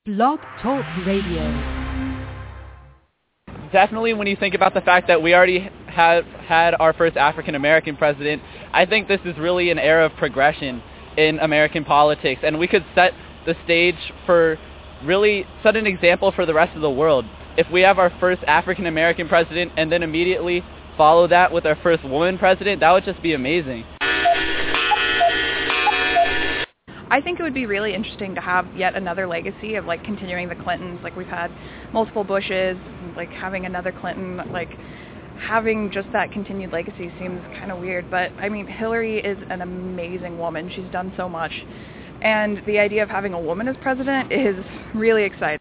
Blog Talk Radio. Definitely when you think about the fact that we already have had our first African American president, I think this is really an era of progression in American politics, and we could set the stage for really set an example for the rest of the world. If we have our first African American president and then immediately follow that with our first woman president, that would just be amazing. I think it would be really interesting to have yet another legacy of like continuing the Clintons. Like we've had multiple Bushes, like having another Clinton, like having just that continued legacy seems kind of weird. But I mean, Hillary is an amazing woman. She's done so much. And the idea of having a woman as president is really exciting.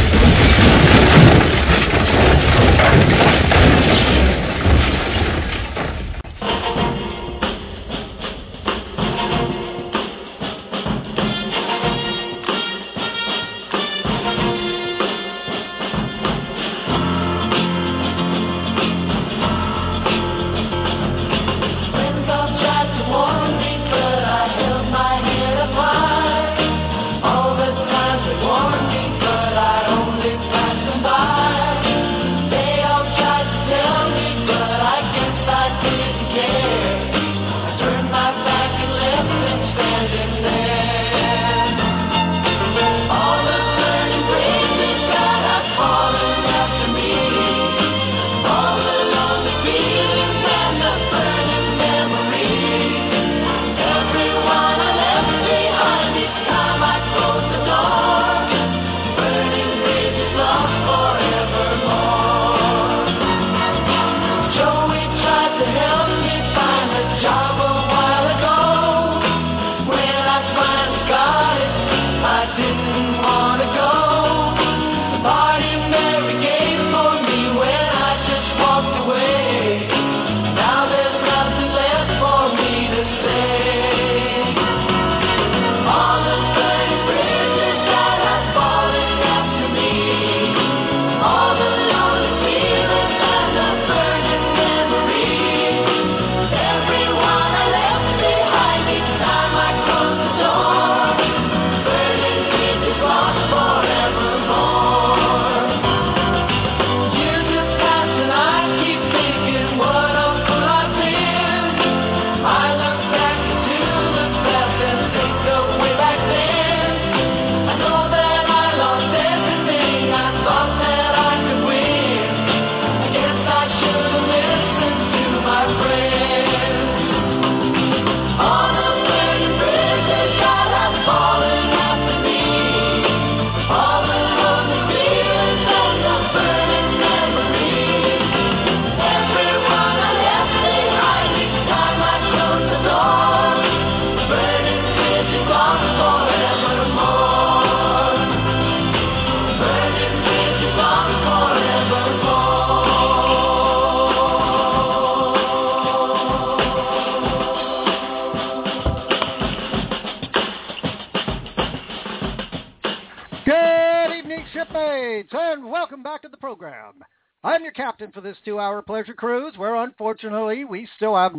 I'm your captain for this 2-hour pleasure cruise, where unfortunately we still have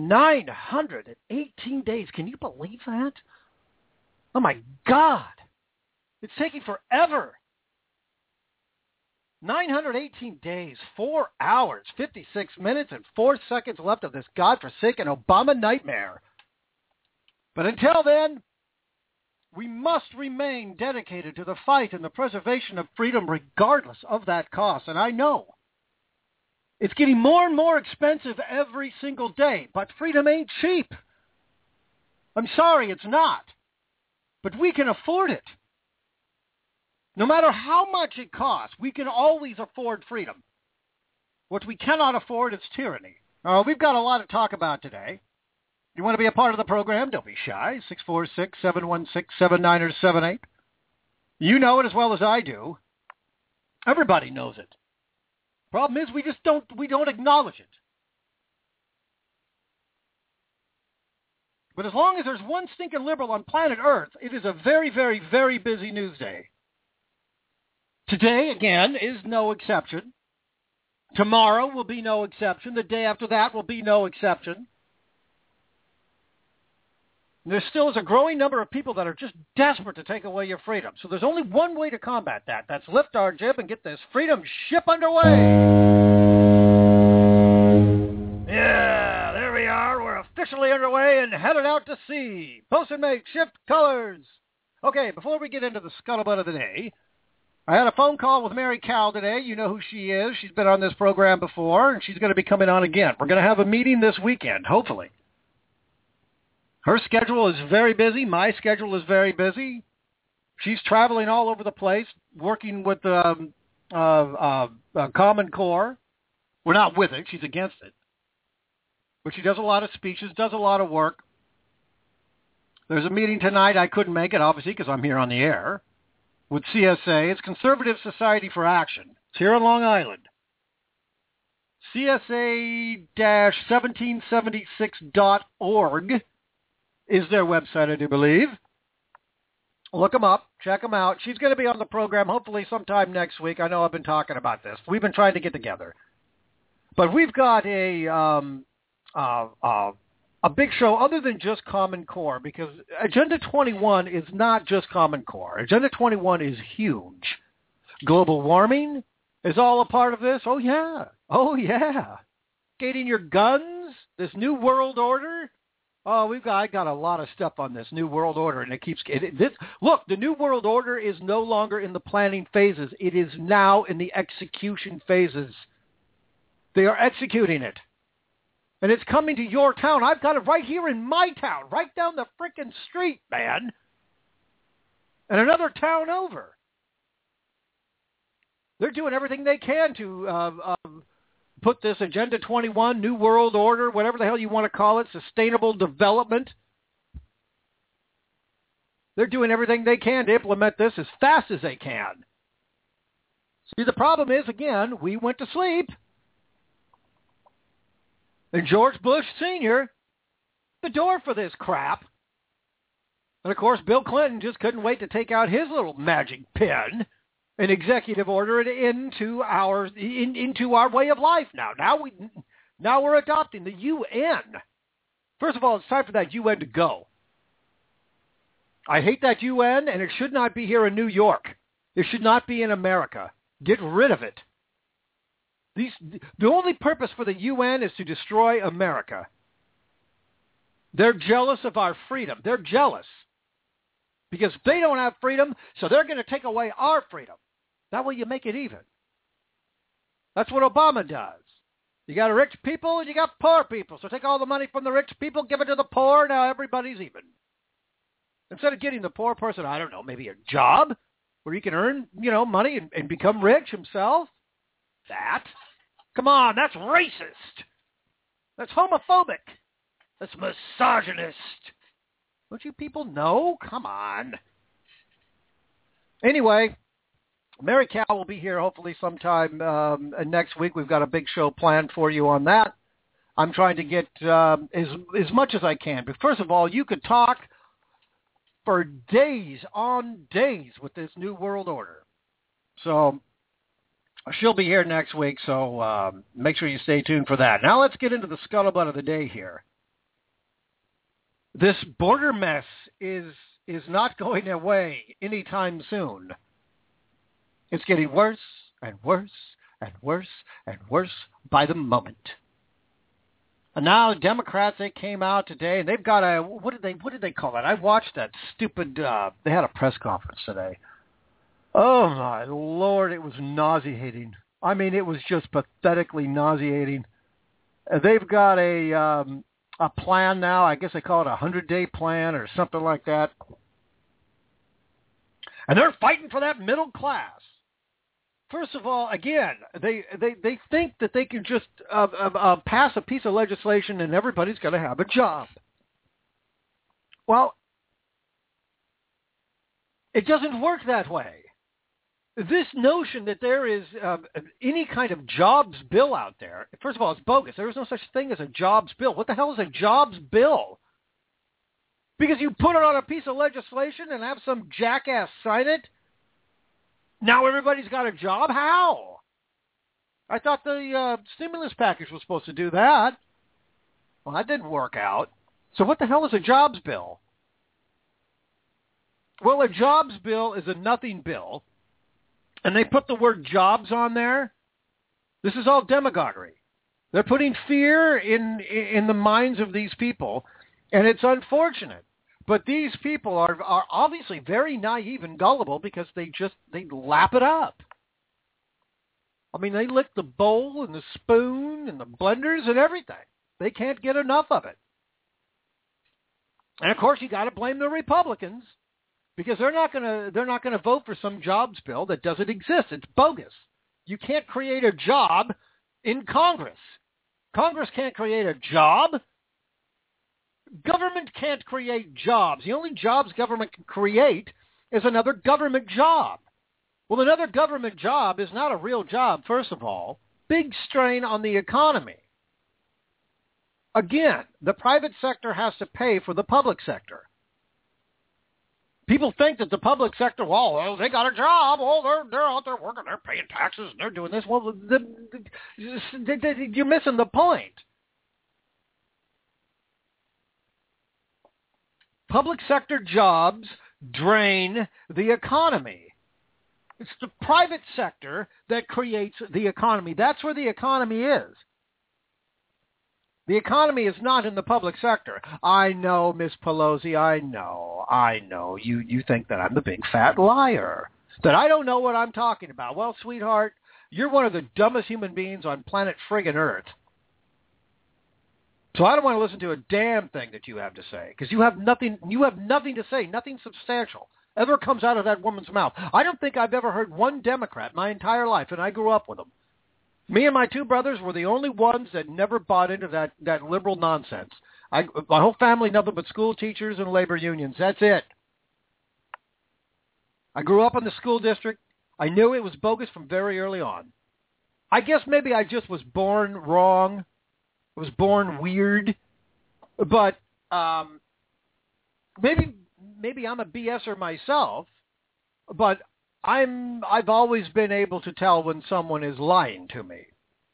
918 days. Can you believe that? Oh my God. It's taking forever. 918 days, 4 hours, 56 minutes, and 4 seconds left of this godforsaken Obama nightmare. But until then, we must remain dedicated to the fight and the preservation of freedom regardless of that cost. And I know it's getting more and more expensive every single day, but freedom ain't cheap. I'm sorry, it's not. But we can afford it. No matter how much it costs, we can always afford freedom. What we cannot afford is tyranny. We've got a lot to talk about today. You want to be a part of the program? Don't be shy. 646-716-7978. You know it as well as I do. Everybody knows it. Problem is, we don't acknowledge it. But as long as there's one stinking liberal on planet Earth, it is a very, very, very busy news day. Today, again, is no exception. Tomorrow will be no exception. The day after that will be no exception. There still is a growing number of people that are just desperate to take away your freedom. So there's only one way to combat that. That's lift our jib and get this freedom ship underway. Yeah, there we are. We're officially underway and headed out to sea. Post and make, shift colors. Okay, before we get into the scuttlebutt of the day, I had a phone call with Mary Cal today. You know who she is. She's been on this program before, and she's going to be coming on again. We're going to have a meeting this weekend, hopefully. Her schedule is very busy. My schedule is very busy. She's traveling all over the place, working with Common Core. We're not with it. She's against it. But she does a lot of speeches, does a lot of work. There's a meeting tonight. I couldn't make it, obviously, because I'm here on the air, with CSA. It's Conservative Society for Action. It's here on Long Island. CSA-1776.org is their website, I do believe. Look them up. Check them out. She's going to be on the program hopefully sometime next week. I know I've been talking about this. We've been trying to get together. But we've got a big show other than just Common Core, because Agenda 21 is not just Common Core. Agenda 21 is huge. Global warming is all a part of this. Oh, yeah. Oh, yeah. Getting your guns, this new world order. Oh, I got a lot of stuff on this new world order, and it keeps look, the new world order is no longer in the planning phases. It is now in the execution phases. They are executing it. And it's coming to your town. I've got it right here in my town, right down the frickin' street, man. And another town over. They're doing everything they can to put this Agenda 21, New World Order, whatever the hell you want to call it, sustainable development. They're doing everything they can to implement this as fast as they can. See, the problem is, again, we went to sleep. And George Bush Sr., the door for this crap. And, of course, Bill Clinton just couldn't wait to take out his little magic pen and executive order it into our way of life now. Now we're adopting the UN. First of all, it's time for that UN to go. I hate that UN, and it should not be here in New York. It should not be in America. Get rid of it. The only purpose for the UN is to destroy America. They're jealous of our freedom. They're jealous. Because they don't have freedom, so they're going to take away our freedom. That way you make it even. That's what Obama does. You got rich people and you got poor people. So take all the money from the rich people, give it to the poor, now everybody's even. Instead of getting the poor person, I don't know, maybe a job where he can earn, money and become rich himself. That. Come on, that's racist. That's homophobic. That's misogynist. Don't you people know? Come on. Anyway, Mary Cal will be here hopefully sometime next week. We've got a big show planned for you on that. I'm trying to get as much as I can. But first of all, you could talk for days on days with this new world order. So she'll be here next week, so make sure you stay tuned for that. Now let's get into the scuttlebutt of the day here. This border mess is not going away anytime soon. It's getting worse and worse and worse and worse by the moment. And now Democrats, they came out today and they've got a, what did they call it? I watched that stupid, they had a press conference today. Oh my Lord, it was nauseating. I mean, it was just pathetically nauseating. They've got a plan now. I guess they call it a 100-day plan or something like that. And they're fighting for that middle class. First of all, again, they think that they can just pass a piece of legislation and everybody's going to have a job. Well, it doesn't work that way. This notion that there is any kind of jobs bill out there, first of all, it's bogus. There is no such thing as a jobs bill. What the hell is a jobs bill? Because you put it on a piece of legislation and have some jackass sign it? Now everybody's got a job? How? I thought the stimulus package was supposed to do that. Well, that didn't work out. So what the hell is a jobs bill? Well, a jobs bill is a nothing bill, and they put the word jobs on there. This is all demagoguery. They're putting fear in the minds of these people, and it's unfortunate. But these people are obviously very naive and gullible because they lap it up. I mean, they lick the bowl and the spoon and the blenders and everything. They can't get enough of it. And of course, you got to blame the Republicans because they're not going to vote for some jobs bill that doesn't exist. It's bogus. You can't create a job in Congress. Congress can't create a job. Government can't create jobs. The only jobs government can create is another government job. Well, another government job is not a real job, first of all. Big strain on the economy. Again, the private sector has to pay for the public sector. People think that the public sector, well, they got a job. Oh, they're out there working. They're paying taxes and they're doing this. Well, you're missing the point. Public sector jobs drain the economy. It's the private sector that creates the economy. That's where the economy is. The economy is not in the public sector. I know, Miss Pelosi, I know. You think that I'm the big fat liar, that I don't know what I'm talking about. Well, sweetheart, you're one of the dumbest human beings on planet friggin' Earth. So I don't want to listen to a damn thing that you have to say, because you have nothing to say, nothing substantial ever comes out of that woman's mouth. I don't think I've ever heard one Democrat my entire life, and I grew up with them. Me and my two brothers were the only ones that never bought into that liberal nonsense. My whole family, nothing but school teachers and labor unions. That's it. I grew up in the school district. I knew it was bogus from very early on. I guess maybe I just was born wrong. I was born weird. But maybe I'm a BSer myself, but I've always been able to tell when someone is lying to me.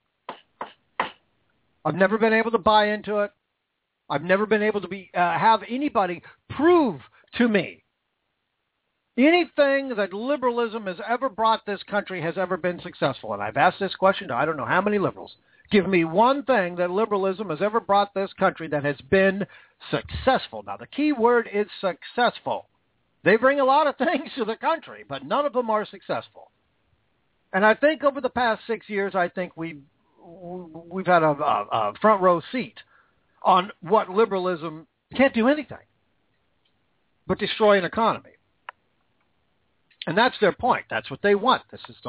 I've never been able to buy into it. I've never been able to have anybody prove to me anything that liberalism has ever brought this country has ever been successful. And I've asked this question to I don't know how many liberals. Give me one thing that liberalism has ever brought this country that has been successful. Now, the key word is successful. They bring a lot of things to the country, but none of them are successful. And I think over the past 6 years, I think we've had a front row seat on what liberalism can't do anything but destroy an economy. And that's their point. That's what they want. This is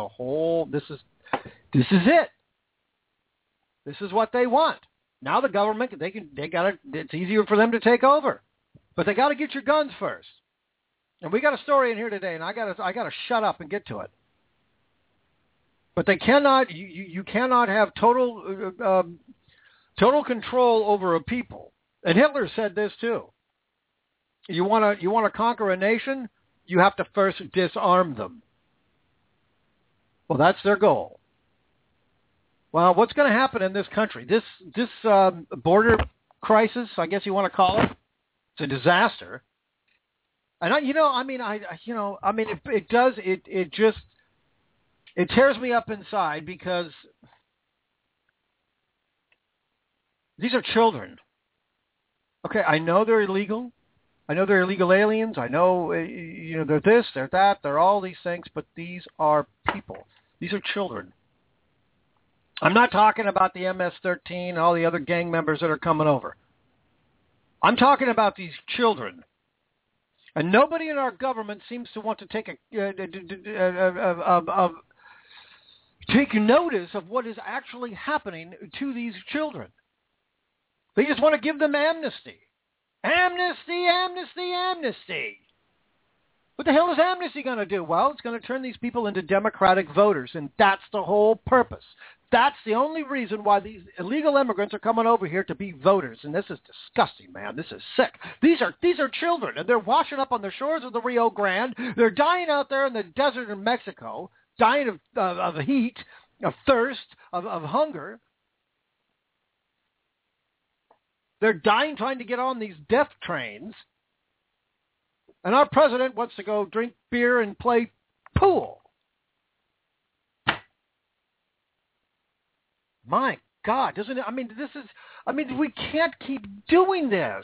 it. This is what they want. Now the government, it's easier for them to take over. But they got to get your guns first. And we got a story in here today, and I got to shut up and get to it. But they cannot, you cannot have total control over a people. And Hitler said this too. You want to conquer a nation, you have to first disarm them. Well, that's their goal. Well, what's going to happen in this country? This border crisis, I guess you want to call it, it's a disaster. And it tears me up inside because these are children. Okay, I know they're illegal. I know they're illegal aliens. I know they're this, they're that, they're all these things, but these are people. These are children. I'm not talking about the MS-13 and all the other gang members that are coming over. I'm talking about these children. And nobody in our government seems to want to take notice of what is actually happening to these children. They just want to give them amnesty. Amnesty, amnesty, amnesty. What the hell is amnesty going to do? Well, it's going to turn these people into democratic voters, and that's the whole purpose. That's the only reason why these illegal immigrants are coming over here to be voters, and this is disgusting, man. This is sick. These are children, and they're washing up on the shores of the Rio Grande. They're dying out there in the desert in Mexico, dying of heat, of thirst, of hunger. They're dying trying to get on these death trains. And our president wants to go drink beer and play pool. My God, doesn't it? We can't keep doing this.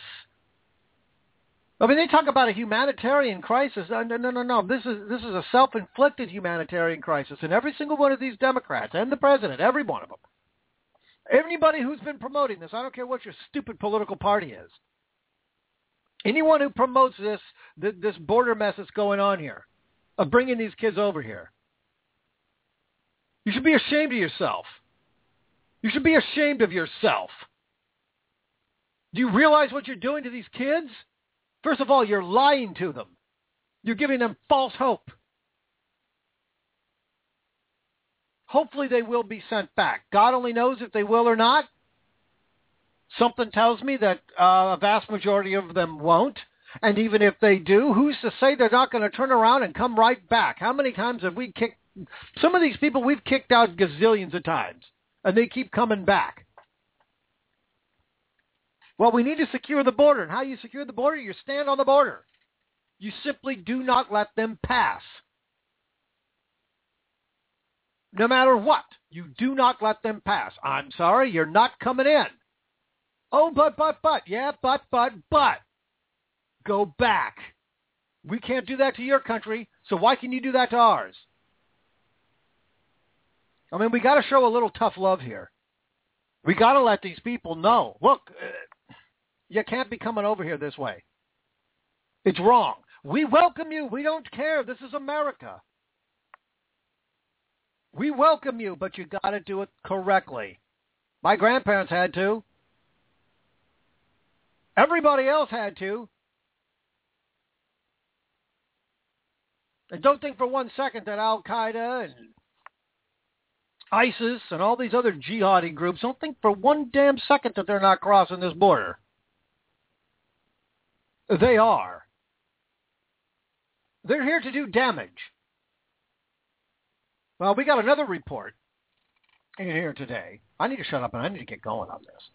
They talk about a humanitarian crisis. No. This is a self-inflicted humanitarian crisis. And every single one of these Democrats and the president, every one of them, anybody who's been promoting this, I don't care what your stupid political party is, anyone who promotes this border mess that's going on here, of bringing these kids over here, you should be ashamed of yourself. You should be ashamed of yourself. Do you realize what you're doing to these kids? First of all, you're lying to them. You're giving them false hope. Hopefully they will be sent back. God only knows if they will or not. Something tells me that a vast majority of them won't. And even if they do, who's to say they're not going to turn around and come right back? How many times have we kicked... Some of these people we've kicked out gazillions of times, and they keep coming back. Well, we need to secure the border. And how you secure the border? You stand on the border. You simply do not let them pass. No matter what, you do not let them pass. I'm sorry, you're not coming in. Oh, but. Yeah, but. Go back. We can't do that to your country, so why can you do that to ours? We got to show a little tough love here. We got to let these people know, look, you can't be coming over here this way. It's wrong. We welcome you. We don't care. This is America. We welcome you, but you got to do it correctly. My grandparents had to. Everybody else had to. And don't think for 1 second that Al-Qaeda and ISIS and all these other jihadi groups, don't think for one damn second that they're not crossing this border. They are. They're here to do damage. Well, we got another report in here today. I need to shut up and I need to get going on this.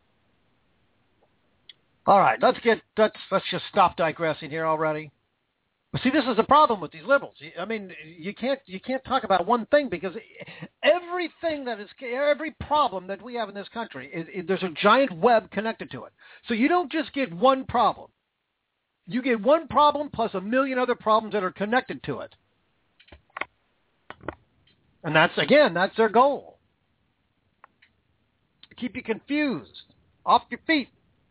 All right, let's just stop digressing here already. See, this is the problem with these liberals. You can't talk about one thing because every problem that we have in this country, there's a giant web connected to it. So you don't just get one problem. You get one problem plus a million other problems that are connected to it. And that's their goal. To keep you confused, off your feet.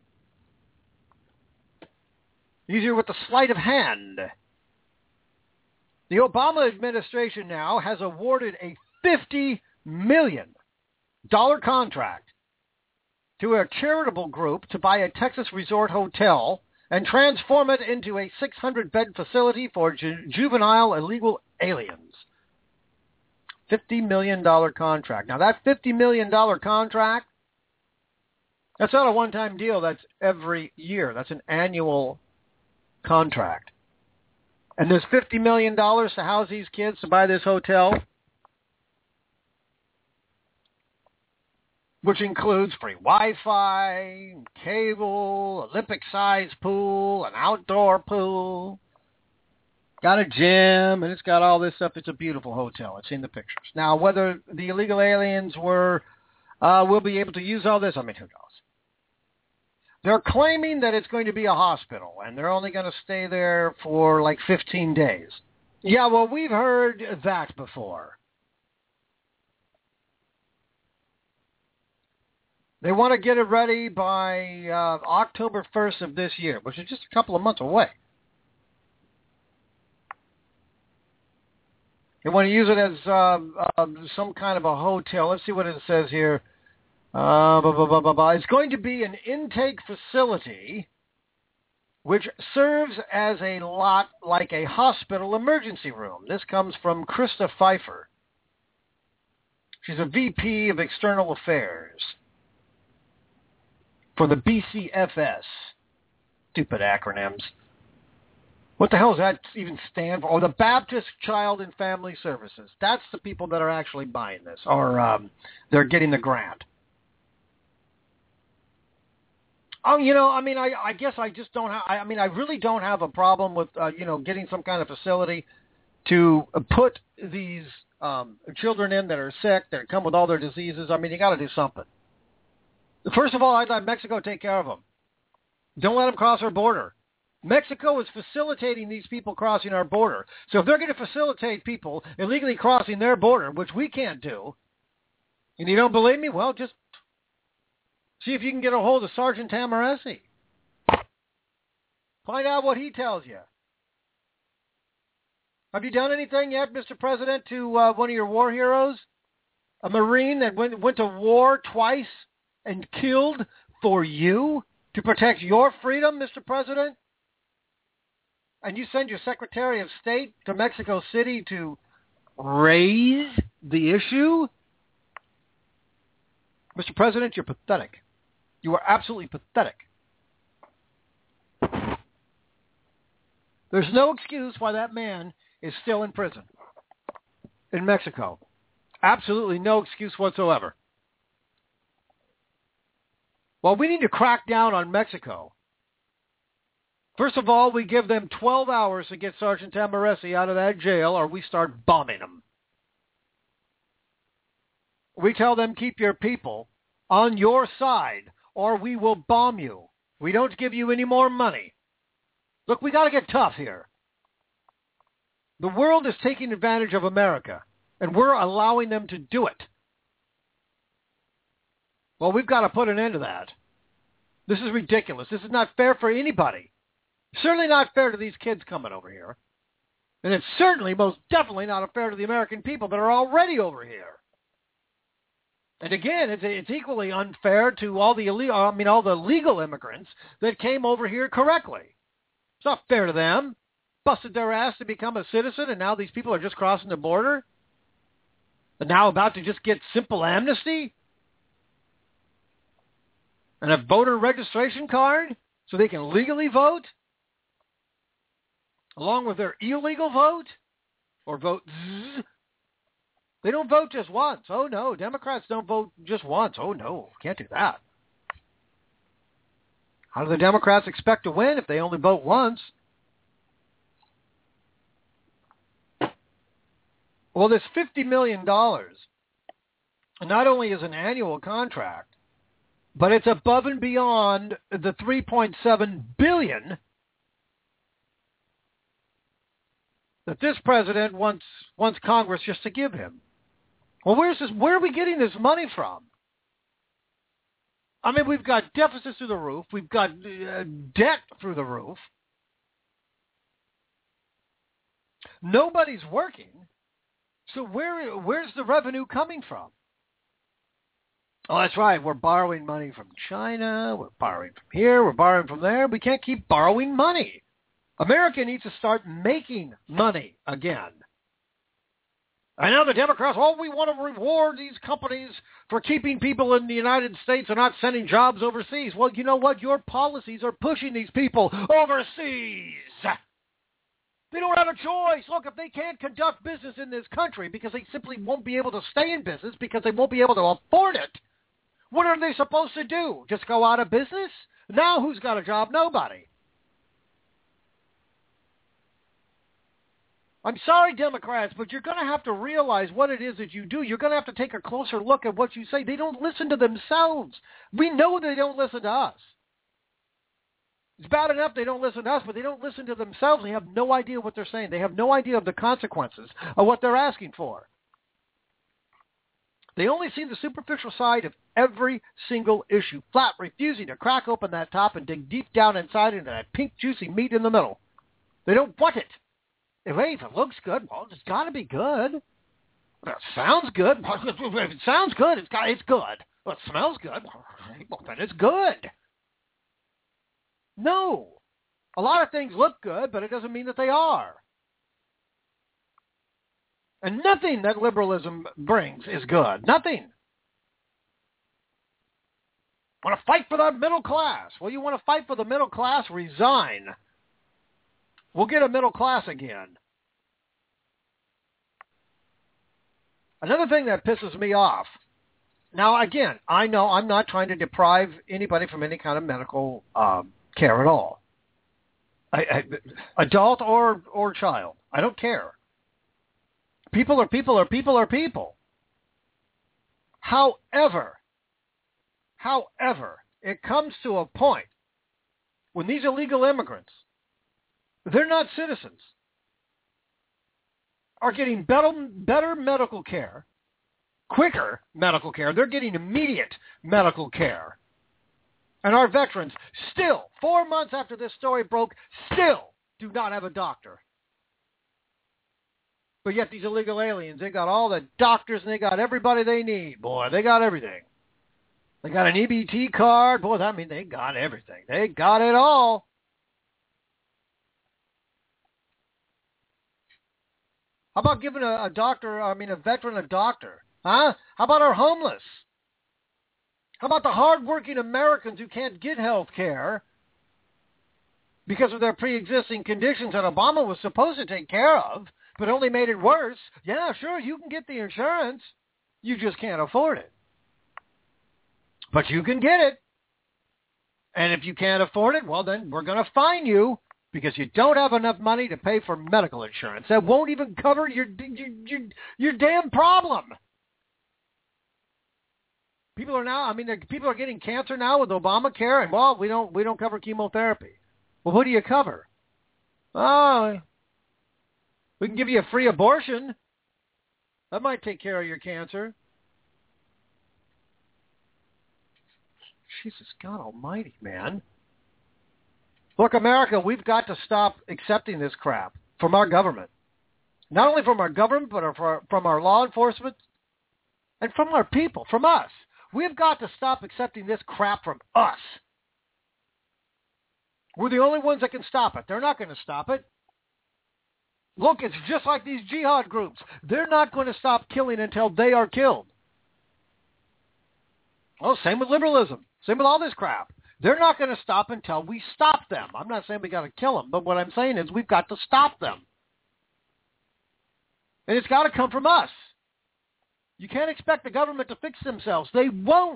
Easier with the sleight of hand. The Obama administration now has awarded a $50 million contract to a charitable group to buy a Texas resort hotel and transform it into a 600-bed facility for juvenile illegal aliens. $50 million contract. Now, that $50 million contract, that's not a one-time deal. That's every year. That's an annual contract. And there's $50 million to house these kids, to buy this hotel, which includes free Wi-Fi, cable, Olympic-sized pool, an outdoor pool, got a gym, and it's got all this stuff. It's a beautiful hotel. I've seen the pictures. Now, whether the illegal aliens will be able to use all this, who knows? They're claiming that it's going to be a hospital, and they're only going to stay there for like 15 days. Yeah, well, we've heard that before. They want to get it ready by October 1st of this year, which is just a couple of months away. They want to use it as some kind of a hotel. Let's see what it says here. It's going to be an intake facility which serves as a lot like a hospital emergency room. This comes from Krista Pfeiffer. She's a VP of External Affairs for the BCFS. Stupid acronyms. What the hell does that even stand for? Oh, the Baptist Child and Family Services. That's the people that are actually buying this, or they're getting the grant. Oh, I guess I just don't have, I really don't have a problem with, getting some kind of facility to put these children in that are sick, that come with all their diseases. You got to do something. First of all, I'd let Mexico take care of them. Don't let them cross our border. Mexico is facilitating these people crossing our border. So if they're going to facilitate people illegally crossing their border, which we can't do, and you don't believe me, well, just see if you can get a hold of Sergeant Tamaresi. Find out what he tells you. Have you done anything yet, Mr. President, to one of your war heroes? A Marine that went to war twice and killed for you to protect your freedom, Mr. President? And you send your Secretary of State to Mexico City to raise the issue? Mr. President, you're pathetic. You are absolutely pathetic. There's no excuse why that man is still in prison in Mexico. Absolutely no excuse whatsoever. Well, we need to crack down on Mexico. First of all, we give them 12 hours to get Sergeant Tamaresi out of that jail, or we start bombing them. We tell them, keep your people on your side, or we will bomb you. We don't give you any more money. Look, we got to get tough here. The world is taking advantage of America, and we're allowing them to do it. Well, we've got to put an end to that. This is ridiculous. This is not fair for anybody. Certainly not fair to these kids coming over here. And it's certainly, most definitely not fair to the American people that are already over here. And again, it's equally unfair to all the legal immigrants that came over here correctly. It's not fair to them. Busted their ass to become a citizen, and now these people are just crossing the border? And now about to just get simple amnesty? And a voter registration card so they can legally vote? Along with their illegal vote? Or vote zzz? They don't vote just once. Oh, no. Democrats don't vote just once. Oh, no. Can't do that. How do the Democrats expect to win if they only vote once? Well, this $50 million not only is an annual contract, but it's above and beyond the $3.7 billion that this president wants Congress just to give him. Well, where are we getting this money from? We've got deficits through the roof. We've got debt through the roof. Nobody's working. So where's the revenue coming from? Oh, that's right. We're borrowing money from China. We're borrowing from here. We're borrowing from there. We can't keep borrowing money. America needs to start making money again. I know the Democrats, we want to reward these companies for keeping people in the United States and not sending jobs overseas. Well, you know what? Your policies are pushing these people overseas. They don't have a choice. Look, if they can't conduct business in this country because they simply won't be able to stay in business because they won't be able to afford it, what are they supposed to do? Just go out of business? Now who's got a job? Nobody. I'm sorry, Democrats, but you're going to have to realize what it is that you do. You're going to have to take a closer look at what you say. They don't listen to themselves. We know they don't listen to us. It's bad enough they don't listen to us, but they don't listen to themselves. They have no idea what they're saying. They have no idea of the consequences of what they're asking for. They only see the superficial side of every single issue, flat refusing to crack open that top and dig deep down inside into that pink, juicy meat in the middle. They don't want it. If it looks good, well, it's got to be good. If it sounds good, if it sounds good, it's good. Well, it smells good, well, then it's good. No. A lot of things look good, but it doesn't mean that they are. And nothing that liberalism brings is good. Nothing. Want to fight for the middle class? Well, you want to fight for the middle class? Resign. We'll get a middle class again. Another thing that pisses me off Now, again, I know I'm not trying to deprive anybody from any kind of medical care at all. Adult or child. I don't care. People are people are people are people. However, it comes to a point when these illegal immigrants, they're not citizens, are getting better medical care, quicker medical care. They're getting immediate medical care. And our veterans still, 4 months after this story broke, still do not have a doctor. But yet these illegal aliens, they got all the doctors and they got everybody they need. Boy, they got everything. They got an EBT card. Boy, that means they got everything. They got it all. How about giving a veteran a doctor? Huh? How about our homeless? How about the hardworking Americans who can't get health care because of their pre-existing conditions that Obama was supposed to take care of, but only made it worse? Yeah, sure, you can get the insurance. You just can't afford it. But you can get it. And if you can't afford it, well, then we're going to fine you because you don't have enough money to pay for medical insurance. That won't even cover your damn problem. People are getting cancer now with Obamacare, and well, we don't cover chemotherapy. Well, what do you cover? Oh, we can give you a free abortion. That might take care of your cancer. Jesus, God almighty, man. Look, America, we've got to stop accepting this crap from our government. Not only from our government, but from our law enforcement and from our people, from us. We've got to stop accepting this crap from us. We're the only ones that can stop it. They're not going to stop it. Look, it's just like these jihad groups. They're not going to stop killing until they are killed. Oh, same with liberalism. Same with all this crap. They're not going to stop until we stop them. I'm not saying we got to kill them, but what I'm saying is we've got to stop them. And it's got to come from us. You can't expect the government to fix themselves. They won't.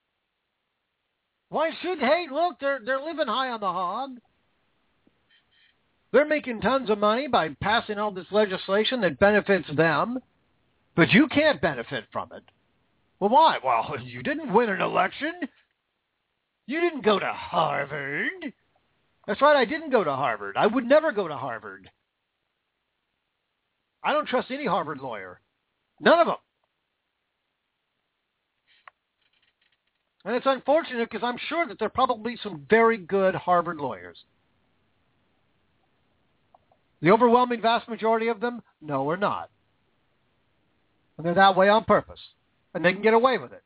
Why should? Hey, look, they're living high on the hog. They're making tons of money by passing all this legislation that benefits them, but you can't benefit from it. Well, why? Well, you didn't win an election. You didn't go to Harvard. That's right, I didn't go to Harvard. I would never go to Harvard. I don't trust any Harvard lawyer. None of them. And it's unfortunate because I'm sure that there are probably some very good Harvard lawyers. The overwhelming vast majority of them, no, are not. And they're that way on purpose. And they can get away with it.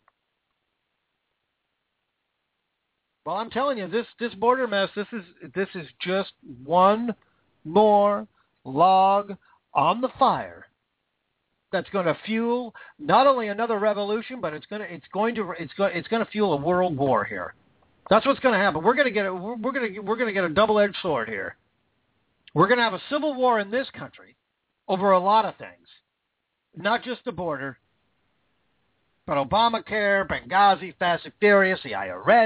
Well, I'm telling you, this border mess, this is just one more log on the fire that's going to fuel not only another revolution, but it's going to fuel a world war here. That's what's going to happen. We're going to get a double-edged sword here. We're going to have a civil war in this country over a lot of things, not just the border, but Obamacare, Benghazi, Fast and Furious, the IRS.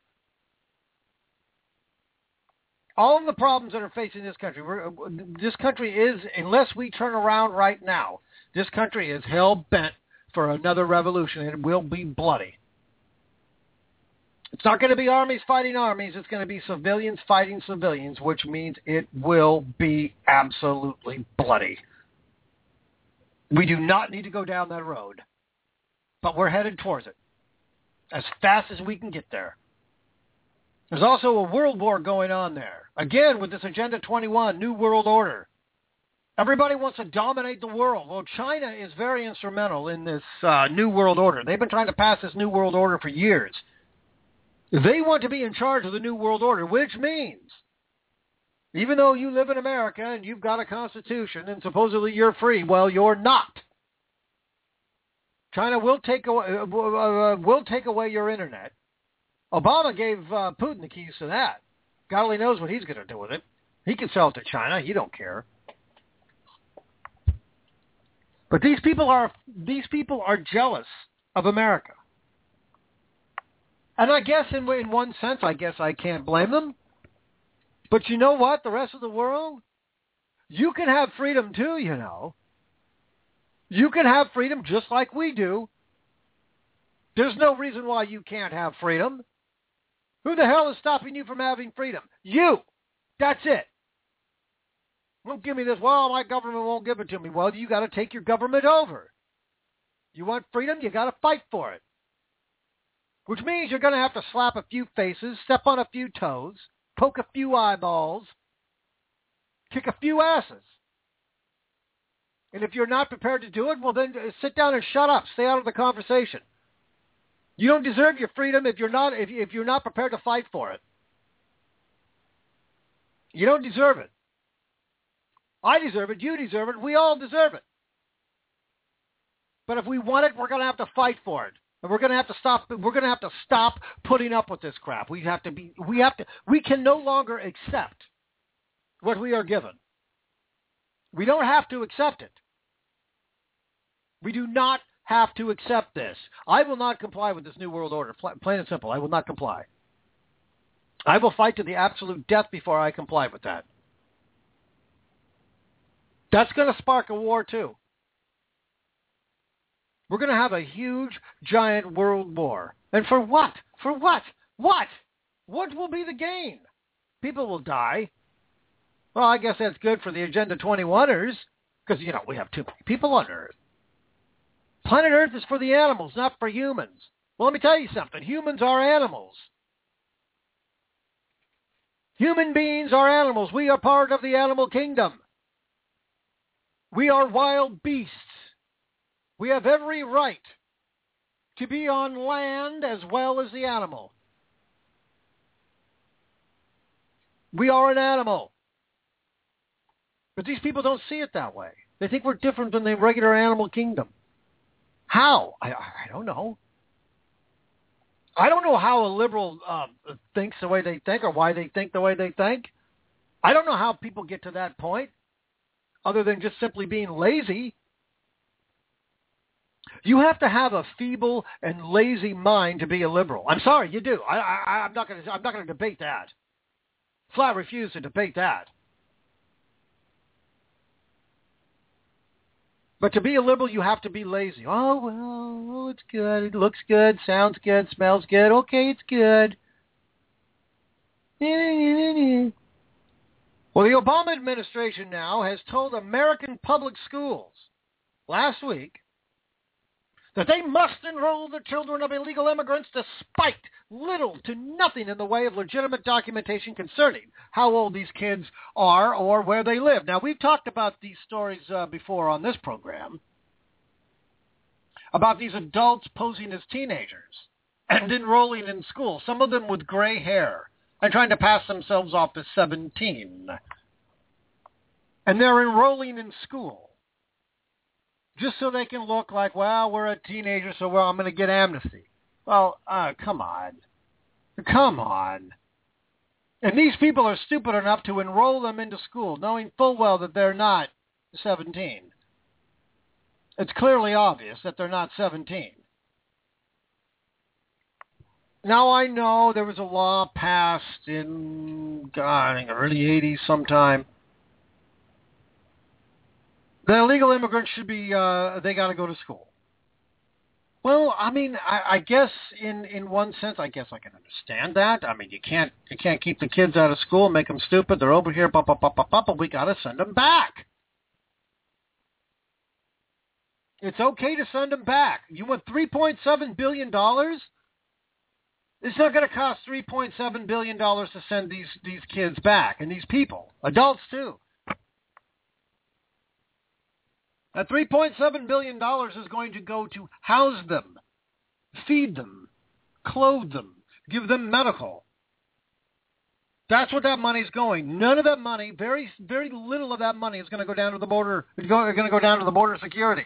All of the problems that are facing this country is, unless we turn around right now, this country is hell-bent for another revolution, and it will be bloody. It's not going to be armies fighting armies. It's going to be civilians fighting civilians, which means it will be absolutely bloody. We do not need to go down that road, but we're headed towards it as fast as we can get there. There's also a world war going on there. Again, with this Agenda 21, New World Order. Everybody wants to dominate the world. Well, China is very instrumental in this New World Order. They've been trying to pass this New World Order for years. They want to be in charge of the New World Order, which means even though you live in America and you've got a constitution and supposedly you're free, well, you're not. China will take away your internet. Obama gave Putin the keys to that. God only knows what he's going to do with it. He can sell it to China. He don't care. But these people are jealous of America. And I guess in one sense, I guess I can't blame them. But you know what? The rest of the world, you can have freedom too, you know. You can have freedom just like we do. There's no reason why you can't have freedom. Who the hell is stopping you from having freedom? You. That's it. Don't give me this, well, my government won't give it to me. Well, you got to take your government over. You want freedom, you got to fight for it. Which means you're going to have to slap a few faces, step on a few toes, poke a few eyeballs, kick a few asses. And if you're not prepared to do it, well, then sit down and shut up. Stay out of the conversation. You don't deserve your freedom if you're not prepared to fight for it. You don't deserve it. I deserve it. You deserve it. We all deserve it. But if we want it, we're going to have to fight for it. And we're going to have to stop. We're going to have to stop putting up with this crap. We can no longer accept what we are given. We don't have to accept it. We do not have to accept this. I will not comply with this New World Order. Plain and simple. I will not comply. I will fight to the absolute death before I comply with that. That's going to spark a war too. We're going to have a huge, giant world war. And for what? For what? What? What will be the gain? People will die. Well, I guess that's good for the Agenda 21ers because, you know, we have too many people on Earth. Planet Earth is for the animals, not for humans. Well, let me tell you something. Humans are animals. Human beings are animals. We are part of the animal kingdom. We are wild beasts. We have every right to be on land as well as the animal. We are an animal. But these people don't see it that way. They think we're different than the regular animal kingdom. How? I don't know. I don't know how a liberal thinks the way they think or why they think the way they think. I don't know how people get to that point other than just simply being lazy. You have to have a feeble and lazy mind to be a liberal. I'm sorry, you do. I'm not going to debate that. Flat refuse to debate that. But to be a liberal, you have to be lazy. Oh, well, it's good. It looks good, sounds good, smells good. Okay, it's good. Well, the Obama administration now has told American public schools last week that they must enroll the children of illegal immigrants despite little to nothing in the way of legitimate documentation concerning how old these kids are or where they live. Now, we've talked about these stories before on this program, about these adults posing as teenagers and enrolling in school, some of them with gray hair and trying to pass themselves off as 17. And they're enrolling in school just so they can look like, well, we're a teenager, so I'm going to get amnesty. Well, come on. Come on. And these people are stupid enough to enroll them into school, knowing full well that they're not 17. It's clearly obvious that they're not 17. Now, I know there was a law passed in, I think, early 80s sometime. The illegal immigrants should be, they got to go to school. Well, I mean, I guess in one sense, I guess I can understand that. I mean, you can't keep the kids out of school, make them stupid. They're over here, but we got to send them back. It's okay to send them back. You want $3.7 billion? It's not going to cost $3.7 billion to send these kids back, and these people, adults too. That $3.7 billion is going to go to house them, feed them, clothe them, give them medical. That's what that money's going. None of that money, very, very little of that money is going to go down to the border. It's going to go down to the border security.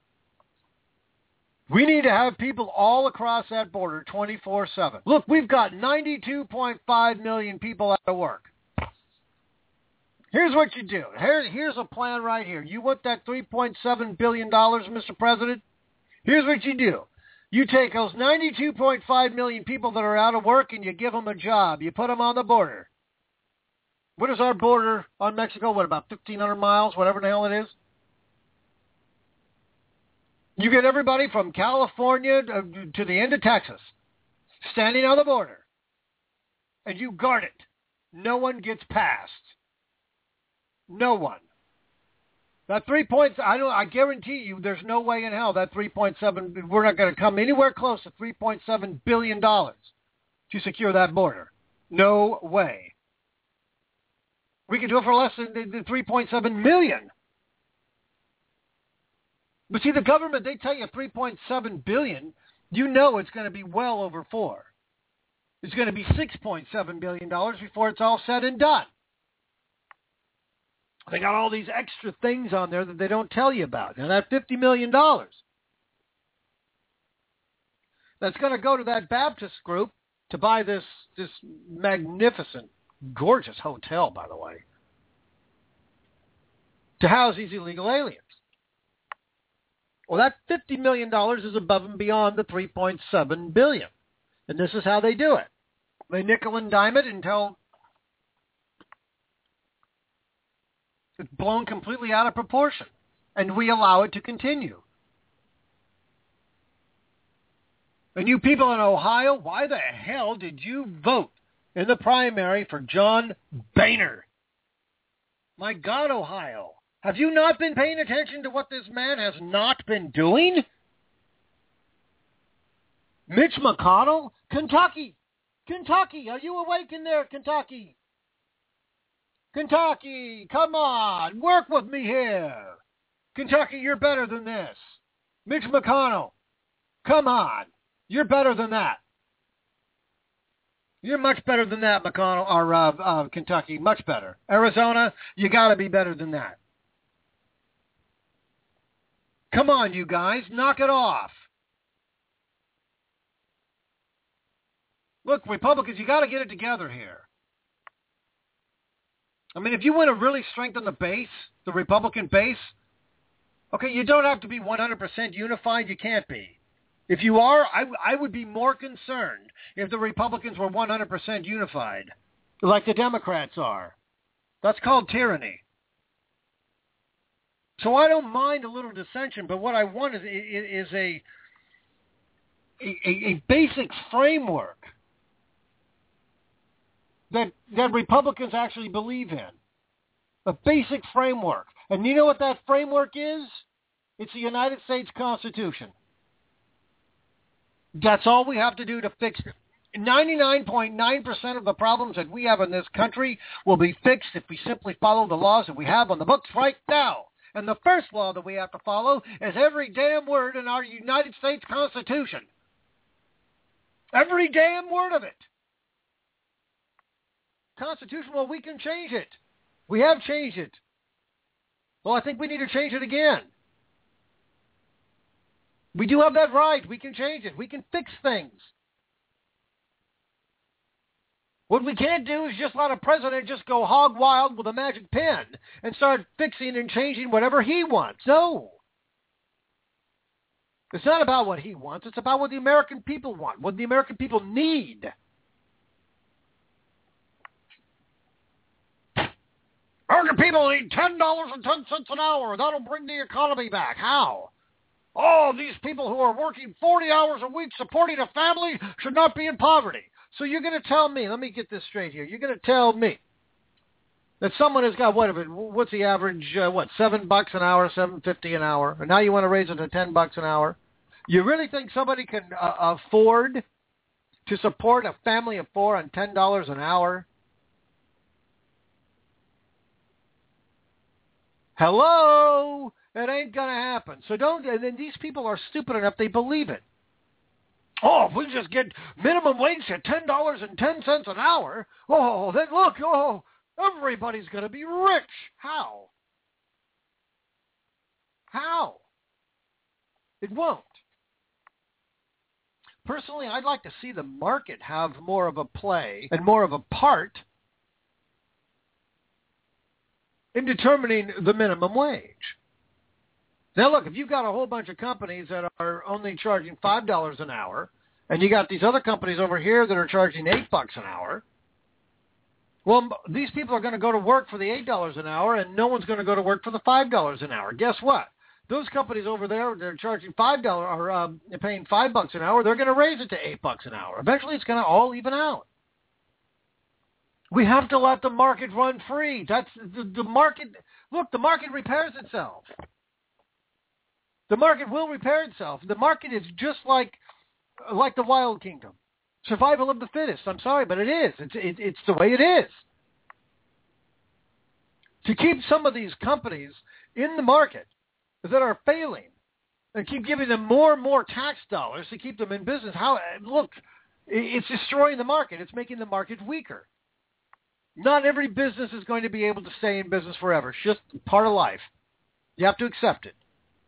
We need to have people all across that border 24/7. Look, we've got 92.5 million people out of work. Here's what you do. Here's a plan right here. You want that $3.7 billion, Mr. President? Here's what you do. You take those 92.5 million people that are out of work and you give them a job. You put them on the border. What is our border on Mexico? What, about 1,500 miles, whatever the hell it is? You get everybody from California to the end of Texas standing on the border, and you guard it. No one gets past. No one. That 3 points, I guarantee you there's no way in hell that 3.7, we're not going to come anywhere close to $3.7 billion to secure that border. No way. We can do it for less than the 3.7 million. But see, the government, they tell you 3.7 billion, you know it's going to be well over 4. It's going to be $6.7 billion before it's all said and done. They got all these extra things on there that they don't tell you about. And that $50 million, that's going to go to that Baptist group to buy this magnificent, gorgeous hotel, by the way, to house these illegal aliens. Well, that $50 million is above and beyond the $3.7 billion. And this is how they do it. They nickel and dime it until it's blown completely out of proportion. And we allow it to continue. And you people in Ohio, why the hell did you vote in the primary for John Boehner? My God, Ohio. Have you not been paying attention to what this man has not been doing? Mitch McConnell, Kentucky. Kentucky, are you awake in there, Kentucky? Kentucky, come on, work with me here. Kentucky, you're better than this. Mitch McConnell, come on, you're better than that. You're much better than that, McConnell, or Kentucky, much better. Arizona, you got to be better than that. Come on, you guys, knock it off. Look, Republicans, you got to get it together here. I mean, if you want to really strengthen the base, the Republican base, okay, you don't have to be 100% unified. You can't be. If you are, I would be more concerned if the Republicans were 100% unified, like the Democrats are. That's called tyranny. So I don't mind a little dissension, but what I want is a basic framework that Republicans actually believe in. A basic framework. And you know what that framework is? It's the United States Constitution. That's all we have to do to fix it. 99.9% of the problems that we have in this country will be fixed if we simply follow the laws that we have on the books right now. And the first law that we have to follow is every damn word in our United States Constitution. Every damn word of it. Constitution, well, we can change it. We have changed it. Well, I think we need to change it again. We do have that right. We can change it. We can fix things. What we can't do is just let a president just go hog wild with a magic pen and start fixing and changing whatever he wants. No. It's not about what he wants. It's about what the American people want, what the American people need. American people need $10.10 an hour. That'll bring the economy back. How? Oh, these people who are working 40 hours a week supporting a family should not be in poverty. So you're going to tell me, let me get this straight here. You're going to tell me that someone has got, what's the average, $7 an hour, $7.50 an hour, and now you want to raise it to $10 an hour? You really think somebody can afford to support a family of 4 on $10 an hour? Hello? It ain't going to happen. So don't, and then these people are stupid enough, they believe it. Oh, if we just get minimum wage at $10.10 an hour, then look, everybody's going to be rich. How? How? It won't. Personally, I'd like to see the market have more of a play and more of a part in determining the minimum wage. Now, look, if you've got a whole bunch of companies that are only charging $5 an hour, and you got these other companies over here that are charging $8 an hour, well, these people are going to go to work for the $8 an hour, and no one's going to go to work for the $5 an hour. Guess what? Those companies over there, they're charging $5 or they're paying $5 an hour. They're going to raise it to $8 an hour. Eventually, it's going to all even out. We have to let the market run free. That's the market. Look, the market repairs itself. The market will repair itself. The market is just like the wild kingdom. Survival of the fittest. I'm sorry, but it is. It's the way it is. To keep some of these companies in the market that are failing and keep giving them more and more tax dollars to keep them in business, look, it's destroying the market. It's making the market weaker. Not every business is going to be able to stay in business forever. It's just part of life. You have to accept it.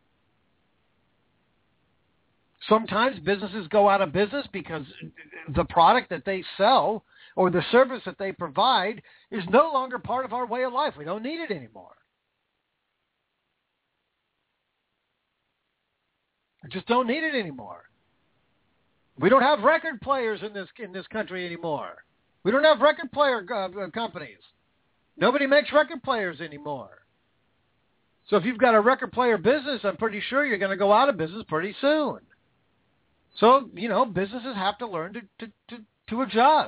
Sometimes businesses go out of business because the product that they sell or the service that they provide is no longer part of our way of life. We don't need it anymore. We just don't need it anymore. We don't have record players in this country anymore. We don't have record player companies. Nobody makes record players anymore. So if you've got a record player business, I'm pretty sure you're going to go out of business pretty soon. So, businesses have to learn to adjust.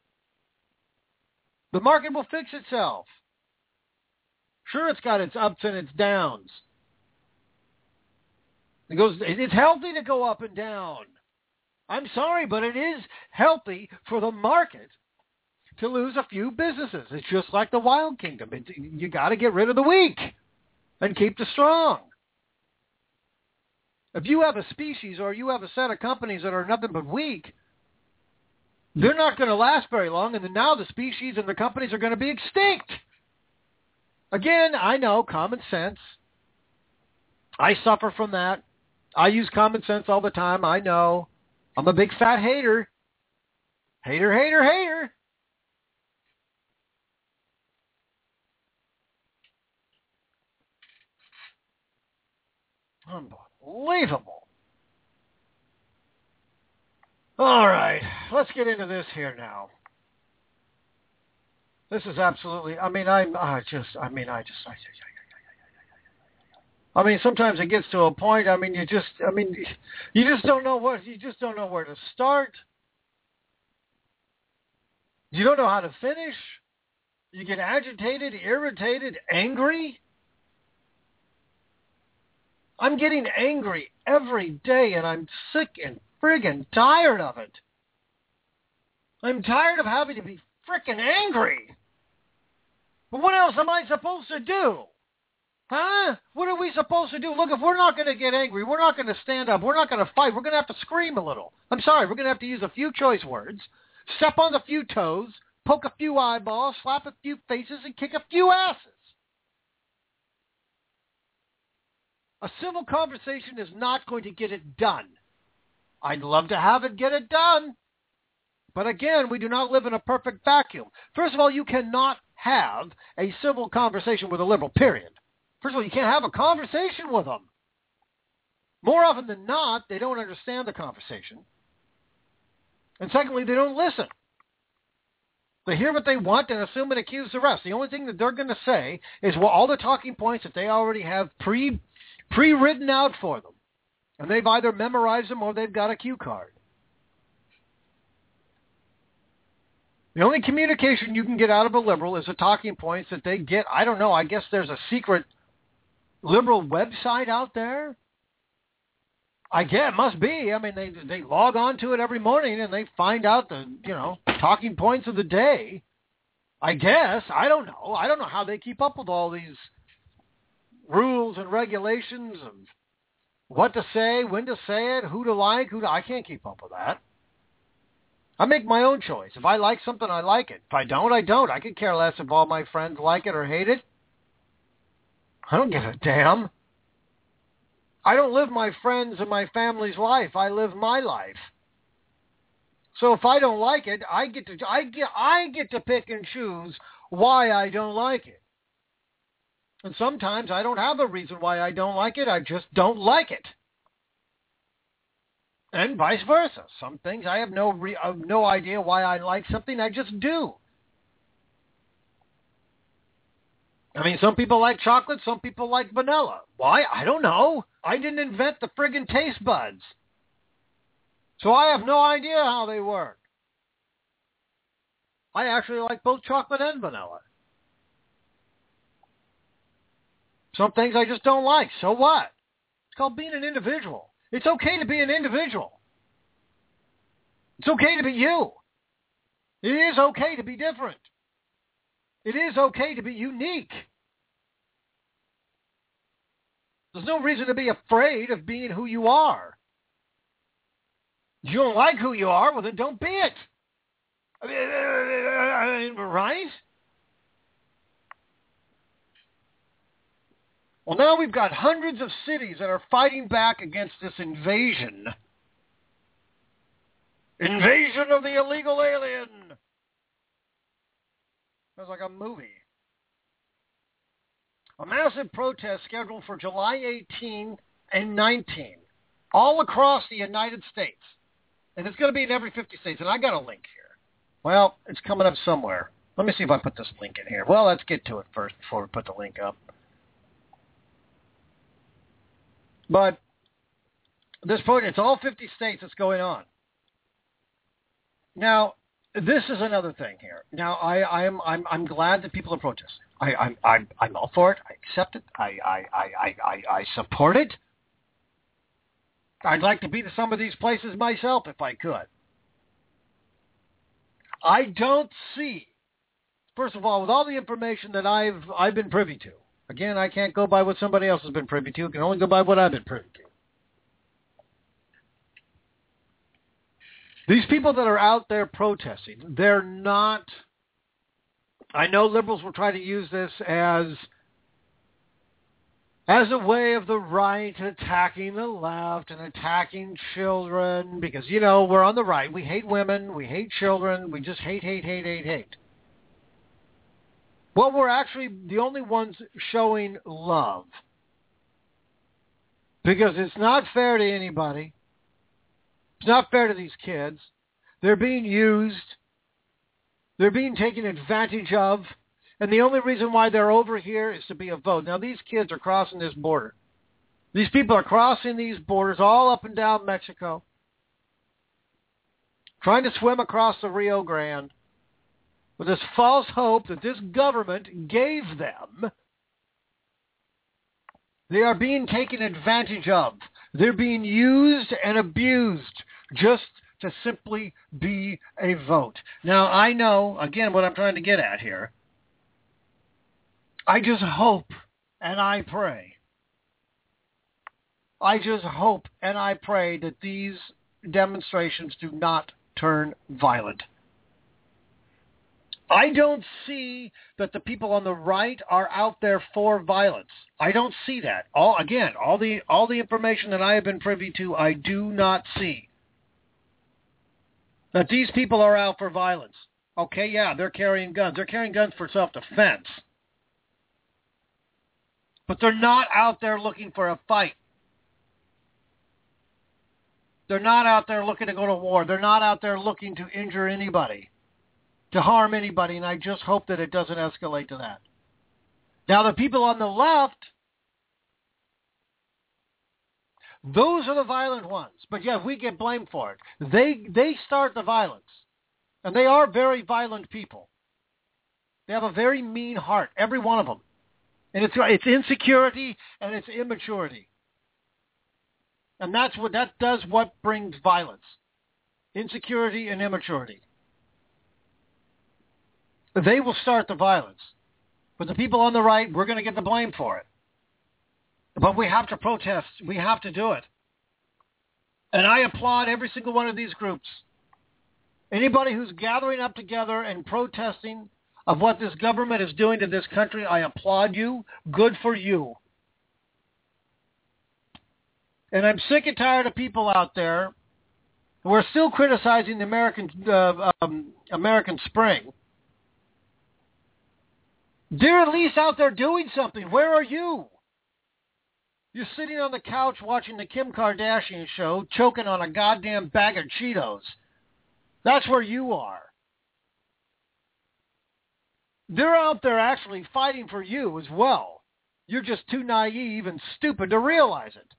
The market will fix itself. Sure, it's got its ups and its downs. It's healthy to go up and down. I'm sorry, but it is healthy for the market to lose a few businesses. It's just like the wild kingdom. You got to get rid of the weak and keep the strong. If you have a species or you have a set of companies that are nothing but weak, they're not going to last very long, and then now the species and the companies are going to be extinct. Again, I know, common sense. I suffer from that. I use common sense all the time. I know. I'm a big fat hater. Hater, hater, hater. Unbelievable. All right, let's get into this here now. This is absolutely, sometimes it gets to a point, you just don't know where to start. You don't know how to finish. You get agitated, irritated, angry. I'm getting angry every day, and I'm sick and friggin' tired of it. I'm tired of having to be frickin' angry. But what else am I supposed to do? Huh? What are we supposed to do? Look, if we're not going to get angry, we're not going to stand up, we're not going to fight, we're going to have to scream a little. I'm sorry, we're going to have to use a few choice words, step on a few toes, poke a few eyeballs, slap a few faces, and kick a few asses. A civil conversation is not going to get it done. I'd love to have it get it done. But again, we do not live in a perfect vacuum. First of all, you cannot have a civil conversation with a liberal, period. First of all, you can't have a conversation with them. More often than not, they don't understand the conversation. And secondly, they don't listen. They hear what they want and assume and accuse the rest. The only thing that they're going to say is all the talking points that they already have pre-written out for them. And they've either memorized them or they've got a cue card. The only communication you can get out of a liberal is the talking points that they get. I don't know. I guess there's a secret liberal website out there. I guess it must be. They log on to it every morning and they find out the, talking points of the day. I guess. I don't know. I don't know how they keep up with all these rules and regulations of what to say, when to say it, who to like, I can't keep up with that. I make my own choice. If I like something, I like it. If I don't, I don't. I could care less if all my friends like it or hate it. I don't give a damn. I don't live my friends and my family's life. I live my life. So if I don't like it, I get to pick and choose why I don't like it. And sometimes I don't have a reason why I don't like it. I just don't like it. And vice versa. Some things I have no idea why I like something. I just do. I mean, some people like chocolate. Some people like vanilla. Why? I don't know. I didn't invent the friggin' taste buds. So I have no idea how they work. I actually like both chocolate and vanilla. Some things I just don't like. So what? It's called being an individual. It's okay to be an individual. It's okay to be you. It is okay to be different. It is okay to be unique. There's no reason to be afraid of being who you are. If you don't like who you are, well, then don't be it. Right? Well, now we've got hundreds of cities that are fighting back against this invasion. Invasion of the illegal alien. Sounds like a movie. A massive protest scheduled for July 18 and 19 all across the United States. And it's going to be in every 50 states. And I got a link here. Well, it's coming up somewhere. Let me see if I put this link in here. Well, let's get to it first before we put the link up. But this protest, it's all 50 states that's going on. Now, this is another thing here. Now, I'm glad that people are protesting. I'm all for it. I accept it. I support it. I'd like to be to some of these places myself if I could. I don't see, first of all, with all the information that I've been privy to. Again, I can't go by what somebody else has been privy to. I can only go by what I've been privy to. These people that are out there protesting, they're not... I know liberals will try to use this as a way of the right attacking the left and attacking children because, you know, we're on the right. We hate women. We hate children. We just hate. Well, we're actually the only ones showing love because it's not fair to anybody. It's not fair to these kids. They're being used. They're being taken advantage of. And the only reason why they're over here is to be a vote. Now, these kids are crossing this border. These people are crossing these borders all up and down Mexico, trying to swim across the Rio Grande with this false hope that this government gave them. They are being taken advantage of. They're being used and abused just to simply be a vote. Now, I know, again, what I'm trying to get at here. I just hope and I pray. I just hope and I pray that these demonstrations do not turn violent. I don't see that the people on the right are out there for violence. I don't see that. All the information that I have been privy to, I do not see that these people are out for violence. Okay, yeah, they're carrying guns. They're carrying guns for self-defense. But they're not out there looking for a fight. They're not out there looking to go to war. They're not out there looking to injure anybody, to harm anybody, and I just hope that it doesn't escalate to that. Now, the people on the left, those are the violent ones. But yeah, we get blamed for it. They start the violence. And they are very violent people. They have a very mean heart, every one of them. And it's insecurity and it's immaturity. And that does what brings violence. Insecurity and immaturity. They will start the violence. But the people on the right, we're going to get the blame for it. But we have to protest. We have to do it. And I applaud every single one of these groups. Anybody who's gathering up together and protesting of what this government is doing to this country, I applaud you. Good for you. And I'm sick and tired of people out there who are still criticizing the American Spring. They're at least out there doing something. Where are you? You're sitting on the couch watching the Kim Kardashian show, choking on a goddamn bag of Cheetos. That's where you are. They're out there actually fighting for you as well. You're just too naive and stupid to realize it.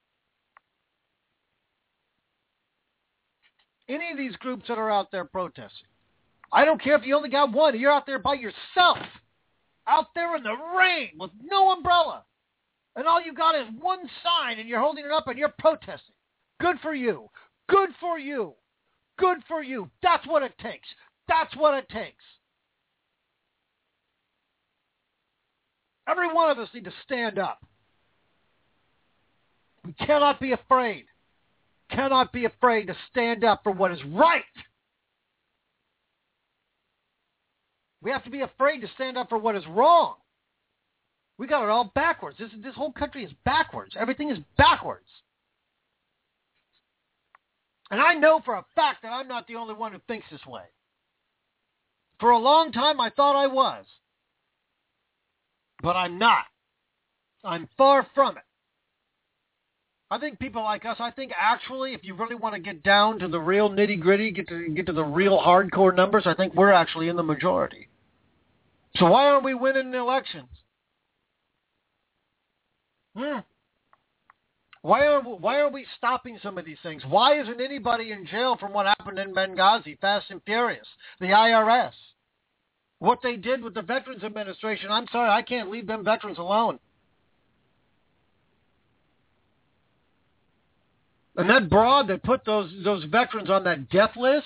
Any of these groups that are out there protesting, I don't care if you only got one. You're out there by yourself, out there in the rain with no umbrella. And all you got is one sign, and you're holding it up, and you're protesting. Good for you. Good for you. Good for you. That's what it takes. That's what it takes. Every one of us need to stand up. We cannot be afraid. Cannot be afraid to stand up for what is right. We have to be afraid to stand up for what is wrong. We got it all backwards. This whole country is backwards. Everything is backwards. And I know for a fact that I'm not the only one who thinks this way. For a long time, I thought I was. But I'm not. I'm far from it. I think people like us, actually, if you really want to get down to the real nitty-gritty, get to the real hardcore numbers, I think we're actually in the majority. So why aren't we winning the elections? Why aren't we stopping some of these things? Why isn't anybody in jail from what happened in Benghazi, Fast and Furious, the IRS? What they did with the Veterans Administration, I'm sorry, I can't leave them veterans alone. And that broad that put those veterans on that death list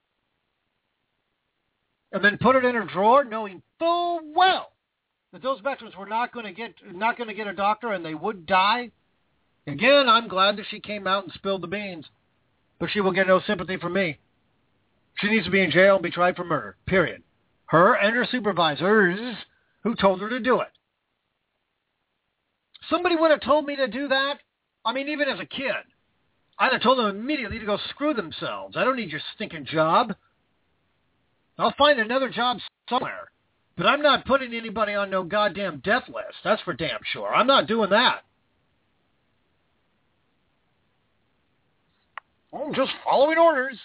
and then put it in her drawer knowing full well that those veterans were not going to get a doctor and they would die. Again, I'm glad that she came out and spilled the beans, but she will get no sympathy from me. She needs to be in jail and be tried for murder, period. Her and her supervisors who told her to do it. Somebody would have told me to do that. I mean, even as a kid, I'd have told them immediately to go screw themselves. I don't need your stinking job. I'll find another job somewhere. But I'm not putting anybody on no goddamn death list. That's for damn sure. I'm not doing that. I'm just following orders.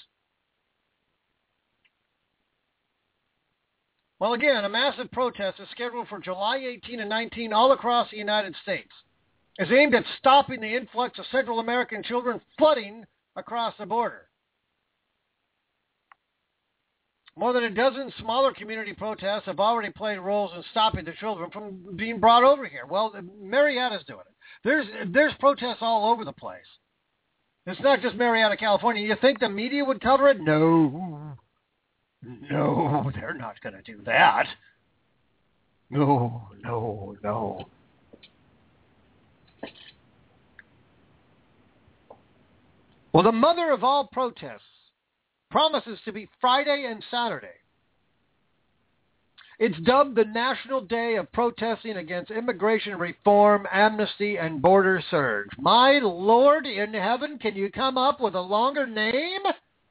Well, again, a massive protest is scheduled for July 18 and 19 all across the United States. It's aimed at stopping the influx of Central American children flooding across the border. More than a dozen smaller community protests have already played roles in stopping the children from being brought over here. Well, Marietta's doing it. There's protests all over the place. It's not just Marietta, California. You think the media would cover it? No, they're not going to do that. No. Well, the mother of all protests promises to be Friday and Saturday. It's dubbed the National Day of Protesting Against Immigration Reform, Amnesty, and Border Surge. My Lord in heaven, can you come up with a longer name?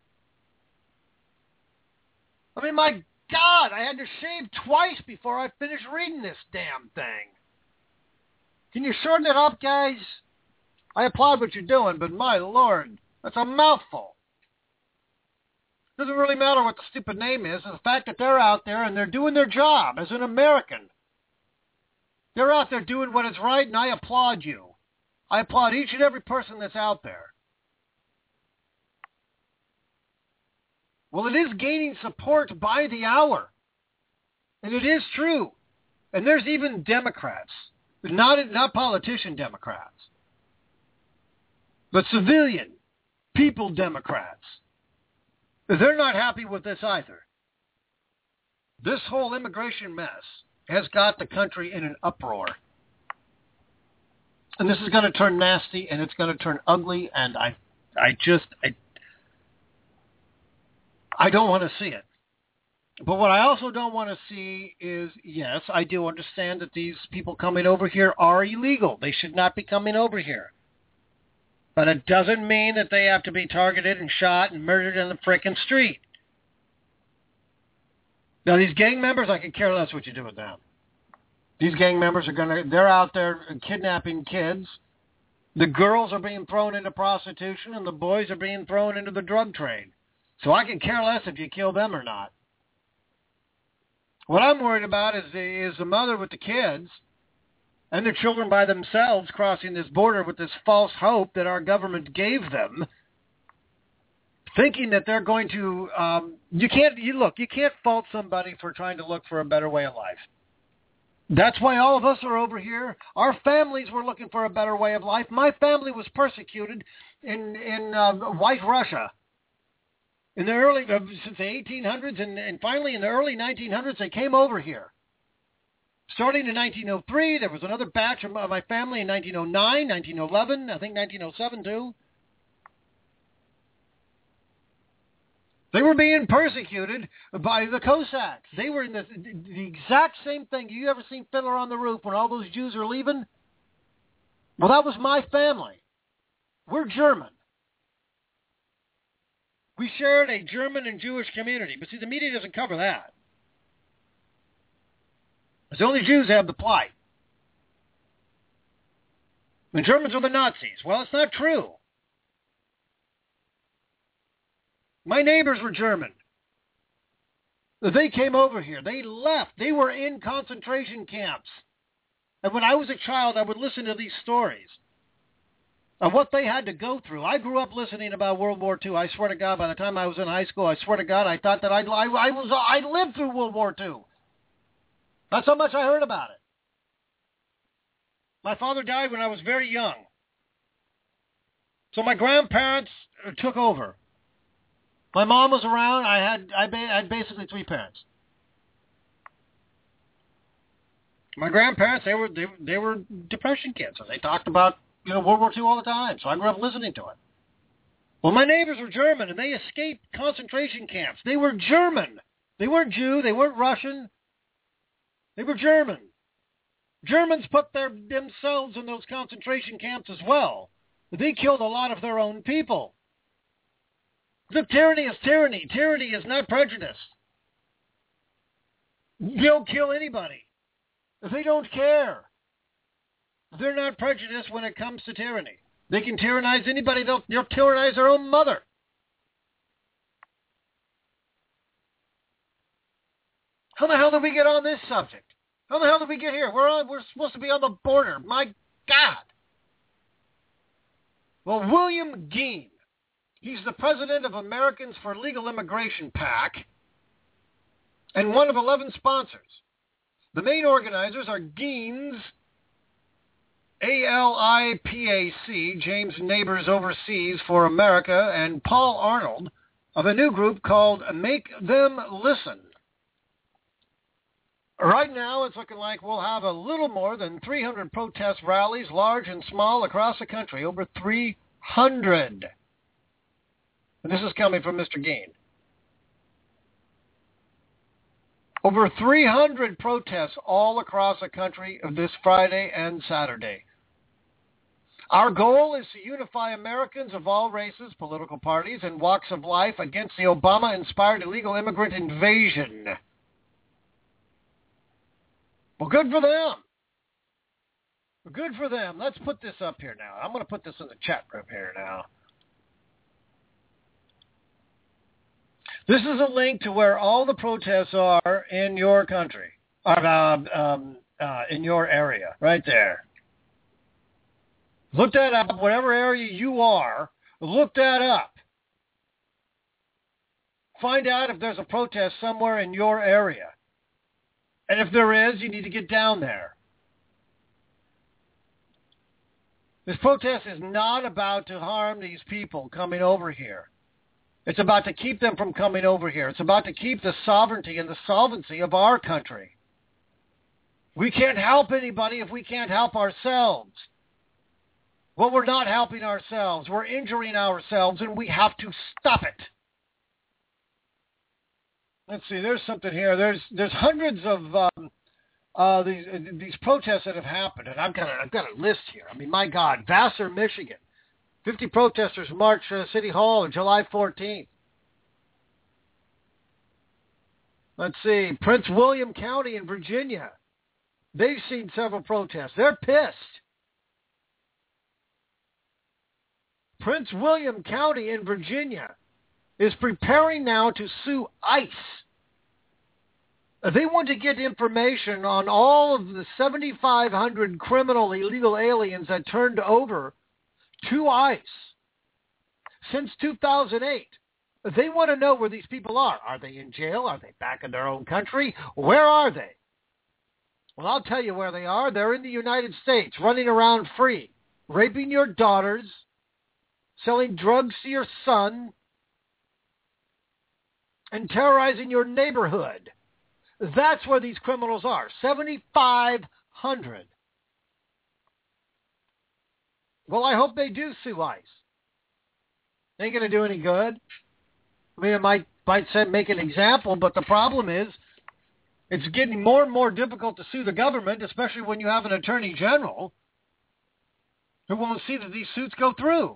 I mean, my God, I had to shave twice before I finished reading this damn thing. Can you shorten it up, guys? I applaud what you're doing, but my Lord, that's a mouthful. Doesn't really matter what the stupid name is. It's the fact that they're out there and they're doing their job as an American. They're out there doing what is right, and I applaud you. I applaud each and every person that's out there. Well, it is gaining support by the hour. And it is true. And there's even Democrats, not politician Democrats, but civilian, people Democrats. They're not happy with this either. This whole immigration mess has got the country in an uproar. And this is going to turn nasty, and it's going to turn ugly, and I don't want to see it. But what I also don't want to see is, yes, I do understand that these people coming over here are illegal. They should not be coming over here. But it doesn't mean that they have to be targeted and shot and murdered in the frickin' street. Now, these gang members, I could care less what you do with them. These gang members they're out there kidnapping kids. The girls are being thrown into prostitution, and the boys are being thrown into the drug trade. So I can care less if you kill them or not. What I'm worried about is the mother with the kids and the children by themselves crossing this border with this false hope that our government gave them, thinking that they're going to, you can't fault somebody for trying to look for a better way of life. That's why all of us are over here. Our families were looking for a better way of life. My family was persecuted in White Russia in the early, since the 1800s, and finally in the early 1900s, they came over here. Starting in 1903, there was another batch of my family in 1909, 1911, I think 1907 too. They were being persecuted by the Cossacks. They were in the exact same thing. You ever seen Fiddler on the Roof when all those Jews are leaving? Well, that was my family. We're German. We shared a German and Jewish community. But see, the media doesn't cover that. It's only Jews have the plight. The Germans are the Nazis. Well, it's not true. My neighbors were German. They came over here. They left. They were in concentration camps. And when I was a child, I would listen to these stories of what they had to go through. I grew up listening about World War II. I swear to God, by the time I was in high school, I swear to God, I thought that I lived through World War II. That's how much I heard about it. My father died when I was very young. So my grandparents took over. My mom was around. I had basically three parents. My grandparents, they were depression kids, so they talked about World War II all the time. So I grew up listening to it. Well, my neighbors were German, and they escaped concentration camps. They were German. They weren't Jew. They weren't Russian. They were German. Germans put themselves in those concentration camps as well. They killed a lot of their own people. The tyranny is tyranny. Tyranny is not prejudice. They'll kill anybody. They don't care. They're not prejudiced when it comes to tyranny. They can tyrannize anybody. They'll tyrannize their own mother. How the hell did we get on this subject? How the hell did we get here? We're supposed to be on the border. My God. Well, William Geen. He's the president of Americans for Legal Immigration PAC and one of 11 sponsors. The main organizers are Geen's ALIPAC, James Neighbors Overseas for America, and Paul Arnold of a new group called Make Them Listen. Right now, it's looking like we'll have a little more than 300 protest rallies, large and small, across the country. Over 300. And this is coming from Mr. Geen. Over 300 protests all across the country this Friday and Saturday. Our goal is to unify Americans of all races, political parties, and walks of life against the Obama-inspired illegal immigrant invasion. Well, good for them. Good for them. Let's put this up here now. I'm going to put this in the chat room here now. This is a link to where all the protests are in your country, in your area, right there. Look that up. Whatever area you are, look that up. Find out if there's a protest somewhere in your area. And if there is, you need to get down there. This protest is not about to harm these people coming over here. It's about to keep them from coming over here. It's about to keep the sovereignty and the solvency of our country. We can't help anybody if we can't help ourselves. Well, we're not helping ourselves. We're injuring ourselves, and we have to stop it. Let's see. There's something here. There's hundreds of these protests that have happened, and I've got a list here. I mean, my God, Vassar, Michigan. 50 protesters marched to City Hall on July 14th. Let's see. Prince William County in Virginia. They've seen several protests. They're pissed. Prince William County in Virginia is preparing now to sue ICE. They want to get information on all of the 7,500 criminal illegal aliens that turned over to ICE since 2008. They want to know where these people are. Are they in jail? Are they back in their own country? Where are they? Well, I'll tell you where they are. They're in the United States, running around free, raping your daughters, selling drugs to your son, and terrorizing your neighborhood. That's where these criminals are. 7,500. Well, I hope they do sue ICE. Ain't going to do any good. I mean, it might make an example, but the problem is it's getting more and more difficult to sue the government, especially when you have an attorney general who won't see that these suits go through.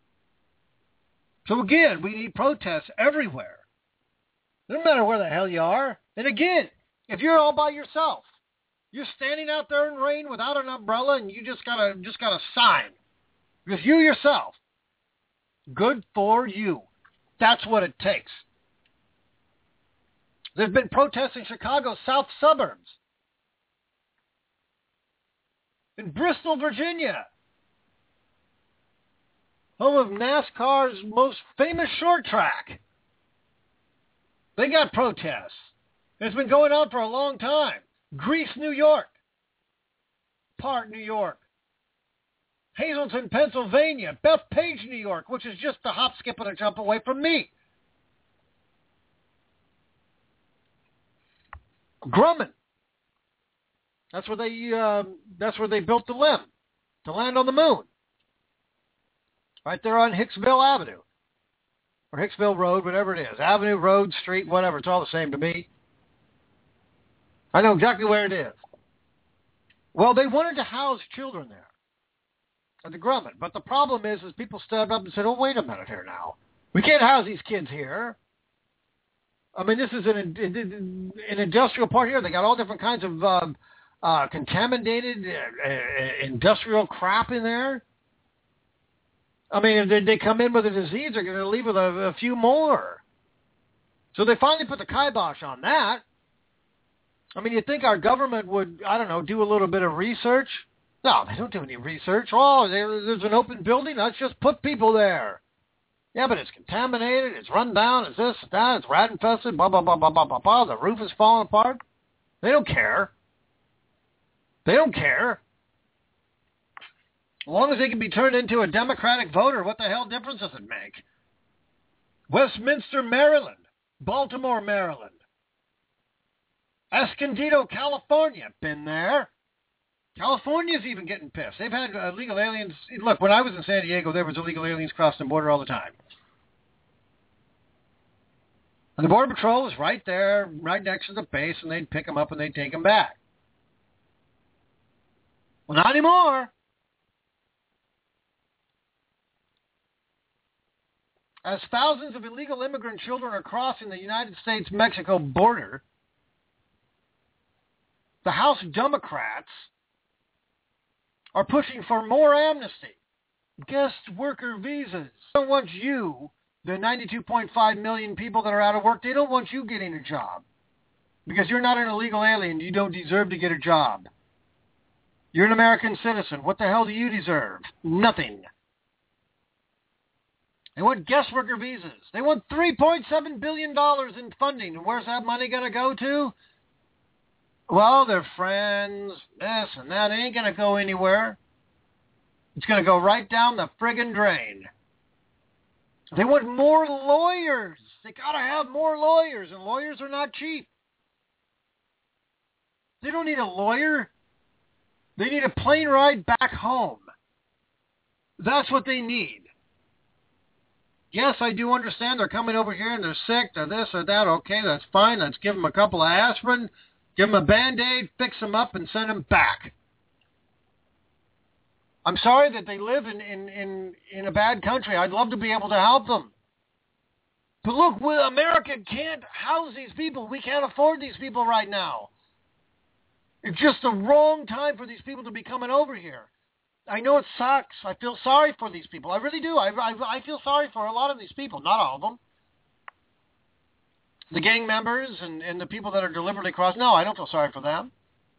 So again, we need protests everywhere. No matter where the hell you are. And again, if you're all by yourself, you're standing out there in rain without an umbrella and you just gotta sign. Because you yourself, good for you. That's what it takes. There's been protests in Chicago's south suburbs. In Bristol, Virginia. Home of NASCAR's most famous short track. They got protests. It's been going on for a long time. Greece, New York. Park, New York. Hazleton, Pennsylvania. Bethpage, New York, which is just a hop, skip, and a jump away from me. Grumman. That's where they built the LIM to land on the moon. Right there on Hicksville Avenue. Or Hicksville Road, whatever it is. Avenue, road, street, whatever. It's all the same to me. I know exactly where it is. Well, they wanted to house children there at the Grumman. But the problem is people stood up and said, oh, wait a minute here now. We can't house these kids here. I mean, this is an industrial park here. They got all different kinds of contaminated industrial crap in there. I mean, if they come in with a disease, they're going to leave with a few more. So they finally put the kibosh on that. I mean, you'd think our government would, I don't know, do a little bit of research. No, they don't do any research. Oh, there's an open building. Let's just put people there. Yeah, but it's contaminated. It's run down. It's this, that. It's rat infested. Blah, blah, blah, blah, blah, blah, blah. The roof is falling apart. They don't care. They don't care. As long as they can be turned into a Democratic voter, what the hell difference does it make? Westminster, Maryland. Baltimore, Maryland. Escondido, California. Been there. California's even getting pissed. They've had illegal aliens. Look, when I was in San Diego, there was illegal aliens crossing the border all the time. And the Border Patrol was right there, right next to the base, and they'd pick them up and they'd take them back. Well, not anymore. As thousands of illegal immigrant children are crossing the United States-Mexico border, the House Democrats are pushing for more amnesty, guest worker visas. They don't want you, the 92.5 million people that are out of work, they don't want you getting a job. Because you're not an illegal alien. You don't deserve to get a job. You're an American citizen. What the hell do you deserve? Nothing. They want guest worker visas. They want $3.7 billion in funding. And where's that money going to go to? Well, their friends, this and that. It ain't going to go anywhere. It's going to go right down the friggin' drain. They want more lawyers. They got to have more lawyers, and lawyers are not cheap. They don't need a lawyer. They need a plane ride back home. That's what they need. Yes, I do understand they're coming over here and they're sick, they're this or that. Okay, that's fine. Let's give them a couple of aspirin, give them a Band-Aid, fix them up, and send them back. I'm sorry that they live in a bad country. I'd love to be able to help them. But look, America can't house these people. We can't afford these people right now. It's just the wrong time for these people to be coming over here. I know it sucks. I feel sorry for these people. I really do. I feel sorry for a lot of these people, not all of them. The gang members and the people that are deliberately crossing. No, I don't feel sorry for them.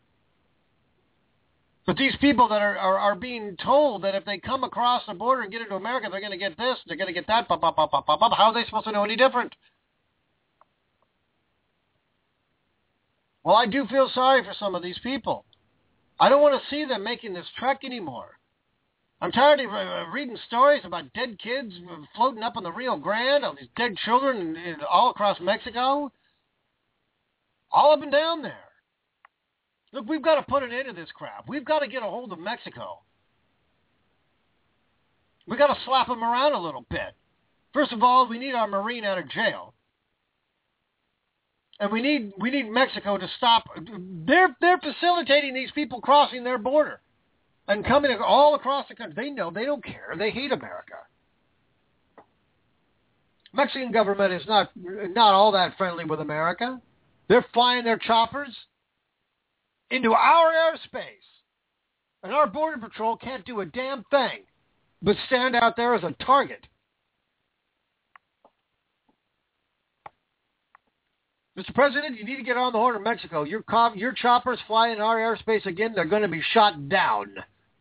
But these people that are being told that if they come across the border and get into America, they're going to get this, they're going to get that, how are they supposed to know any different? Well, I do feel sorry for some of these people. I don't want to see them making this trek anymore. I'm tired of reading stories about dead kids floating up on the Rio Grande, all these dead children all across Mexico, all up and down there. Look, we've got to put an end to this crap. We've got to get a hold of Mexico. We've got to slap them around a little bit. First of all, we need our Marine out of jail. And we need Mexico to stop. They're facilitating these people crossing their border and coming all across the country. They know. They don't care. They hate America. Mexican government is not all that friendly with America. They're flying their choppers into our airspace. And our Border Patrol can't do a damn thing but stand out there as a target. Mr. President, you need to get on the horn of Mexico. Your choppers fly in our airspace again, they're going to be shot down.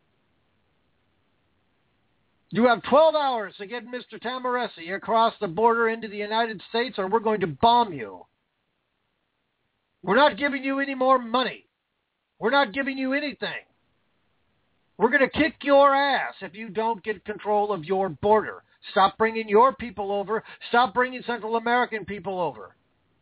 You have 12 hours to get Mr. Tamaresi across the border into the United States, or we're going to bomb you. We're not giving you any more money. We're not giving you anything. We're going to kick your ass if you don't get control of your border. Stop bringing your people over. Stop bringing Central American people over.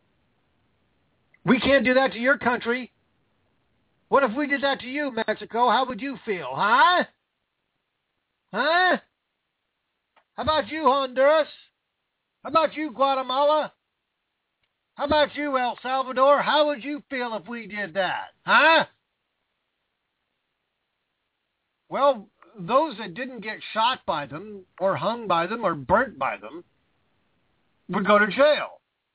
We can't do that to your country. What if we did that to you, Mexico? How would you feel, huh? Huh? How about you, Honduras? How about you, Guatemala? How about you, El Salvador? How would you feel if we did that, huh? Well, those that didn't get shot by them or hung by them or burnt by them would go to jail.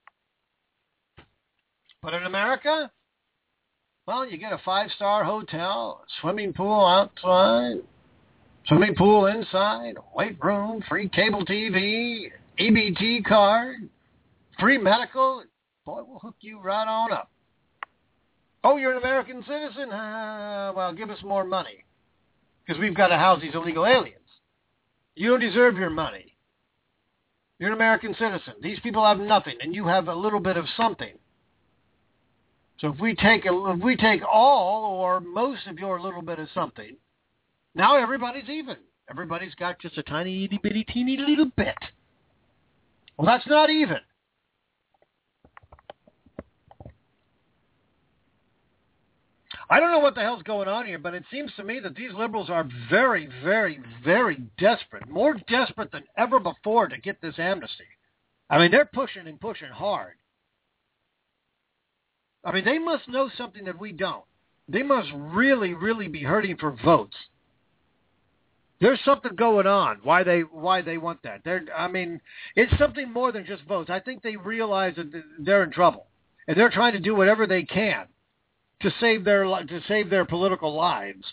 But in America, well, you get a 5-star hotel, swimming pool outside, swimming pool inside, weight room, free cable TV, EBT card, free medical. Boy, we'll hook you right on up. Oh, you're an American citizen? Well, give us more money, because we've got to house these illegal aliens. You don't deserve your money. You're an American citizen. These people have nothing, and you have a little bit of something. So if we take all or most of your little bit of something, now everybody's even. Everybody's got just a tiny, itty bitty, teeny little bit. Well, that's not even. I don't know what the hell's going on here, but it seems to me that these liberals are very, very, very desperate, more desperate than ever before to get this amnesty. I mean, they're pushing and pushing hard. I mean, they must know something that we don't. They must really, really be hurting for votes. There's something going on. Why they want that? I mean, it's something more than just votes. I think they realize that they're in trouble, and they're trying to do whatever they can to save their political lives.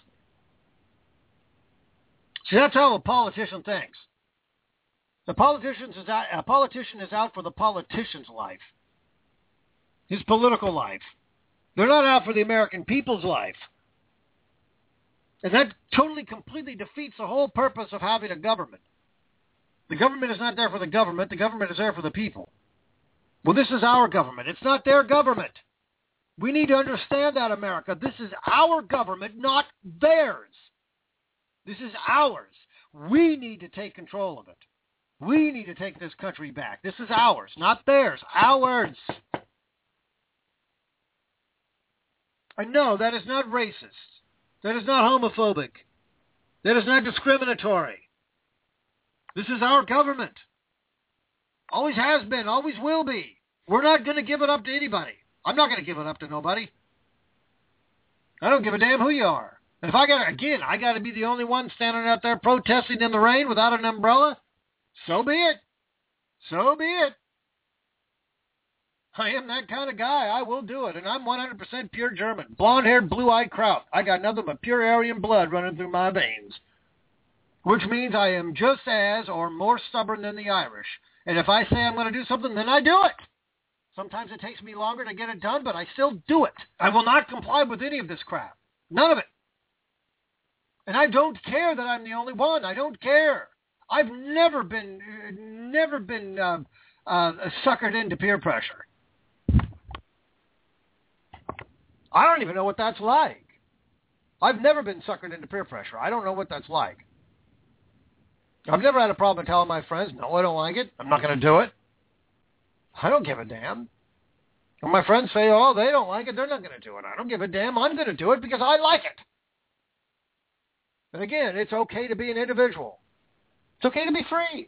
See, that's how a politician thinks. A politician is out for the politician's life. His political life. They're not out for the American people's life. And that totally, completely defeats the whole purpose of having a government. The government is not there for the government. The government is there for the people. Well, this is our government. It's not their government. We need to understand that, America. This is our government, not theirs. This is ours. We need to take control of it. We need to take this country back. This is ours, not theirs. Ours. And no, that is not racist. That is not homophobic. That is not discriminatory. This is our government. Always has been, always will be. We're not going to give it up to anybody. I'm not going to give it up to nobody. I don't give a damn who you are. And if I got to be the only one standing out there protesting in the rain without an umbrella, so be it. So be it. I am that kind of guy. I will do it. And I'm 100% pure German. Blonde-haired, blue-eyed Kraut. I got nothing but pure Aryan blood running through my veins. Which means I am just as or more stubborn than the Irish. And if I say I'm going to do something, then I do it. Sometimes it takes me longer to get it done, but I still do it. I will not comply with any of this crap. None of it. And I don't care that I'm the only one. I don't care. I've never been suckered into peer pressure. I don't even know what that's like. I've never been suckered into peer pressure. I don't know what that's like. I've never had a problem telling my friends, no, I don't like it. I'm not going to do it. I don't give a damn. When my friends say, oh, they don't like it, they're not going to do it. I don't give a damn. I'm going to do it because I like it. And again, it's okay to be an individual. It's okay to be free.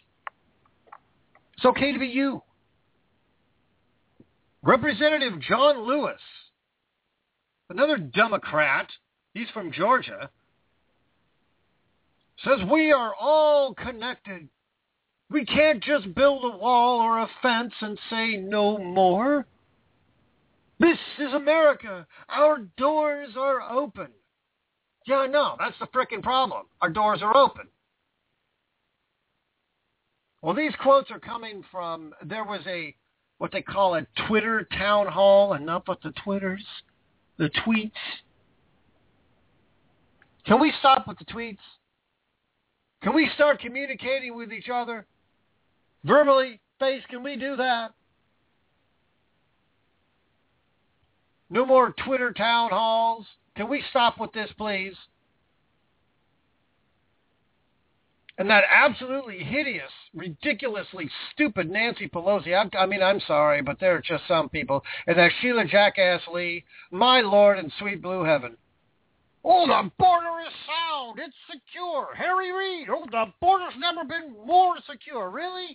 It's okay to be you. Representative John Lewis, another Democrat, he's from Georgia, says we are all connected. We can't just build a wall or a fence and say no more. This is America. Our doors are open. Yeah, no, that's the frickin' problem. Our doors are open. Well, these quotes are coming from, there was what they call a Twitter town hall, enough with the Twitters, the tweets. Can we stop with the tweets? Can we start communicating with each other? Verbally, face, can we do that? No more Twitter town halls. Can we stop with this, please? And that absolutely hideous, ridiculously stupid Nancy Pelosi. I'm sorry, but there are just some people. And that Sheila Jackass Lee, my Lord in sweet blue heaven. Oh, the border is sound. It's secure. Harry Reid. Oh, the border's never been more secure. Really?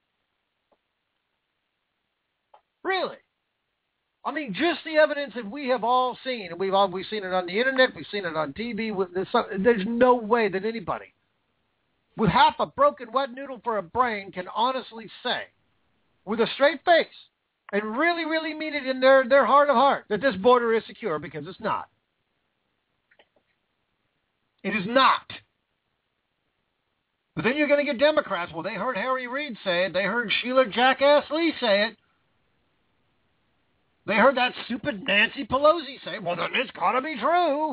Really? I mean, just the evidence that we have all seen, and we've seen it on the internet, we've seen it on TV. There's no way that anybody with half a broken wet noodle for a brain can honestly say, with a straight face, and really, really mean it in their heart of heart, that this border is secure, because it's not. It is not. But then you're going to get Democrats. Well, they heard Harry Reid say it. They heard Sheila Jackass Lee say it. They heard that stupid Nancy Pelosi say, well, then it's got to be true.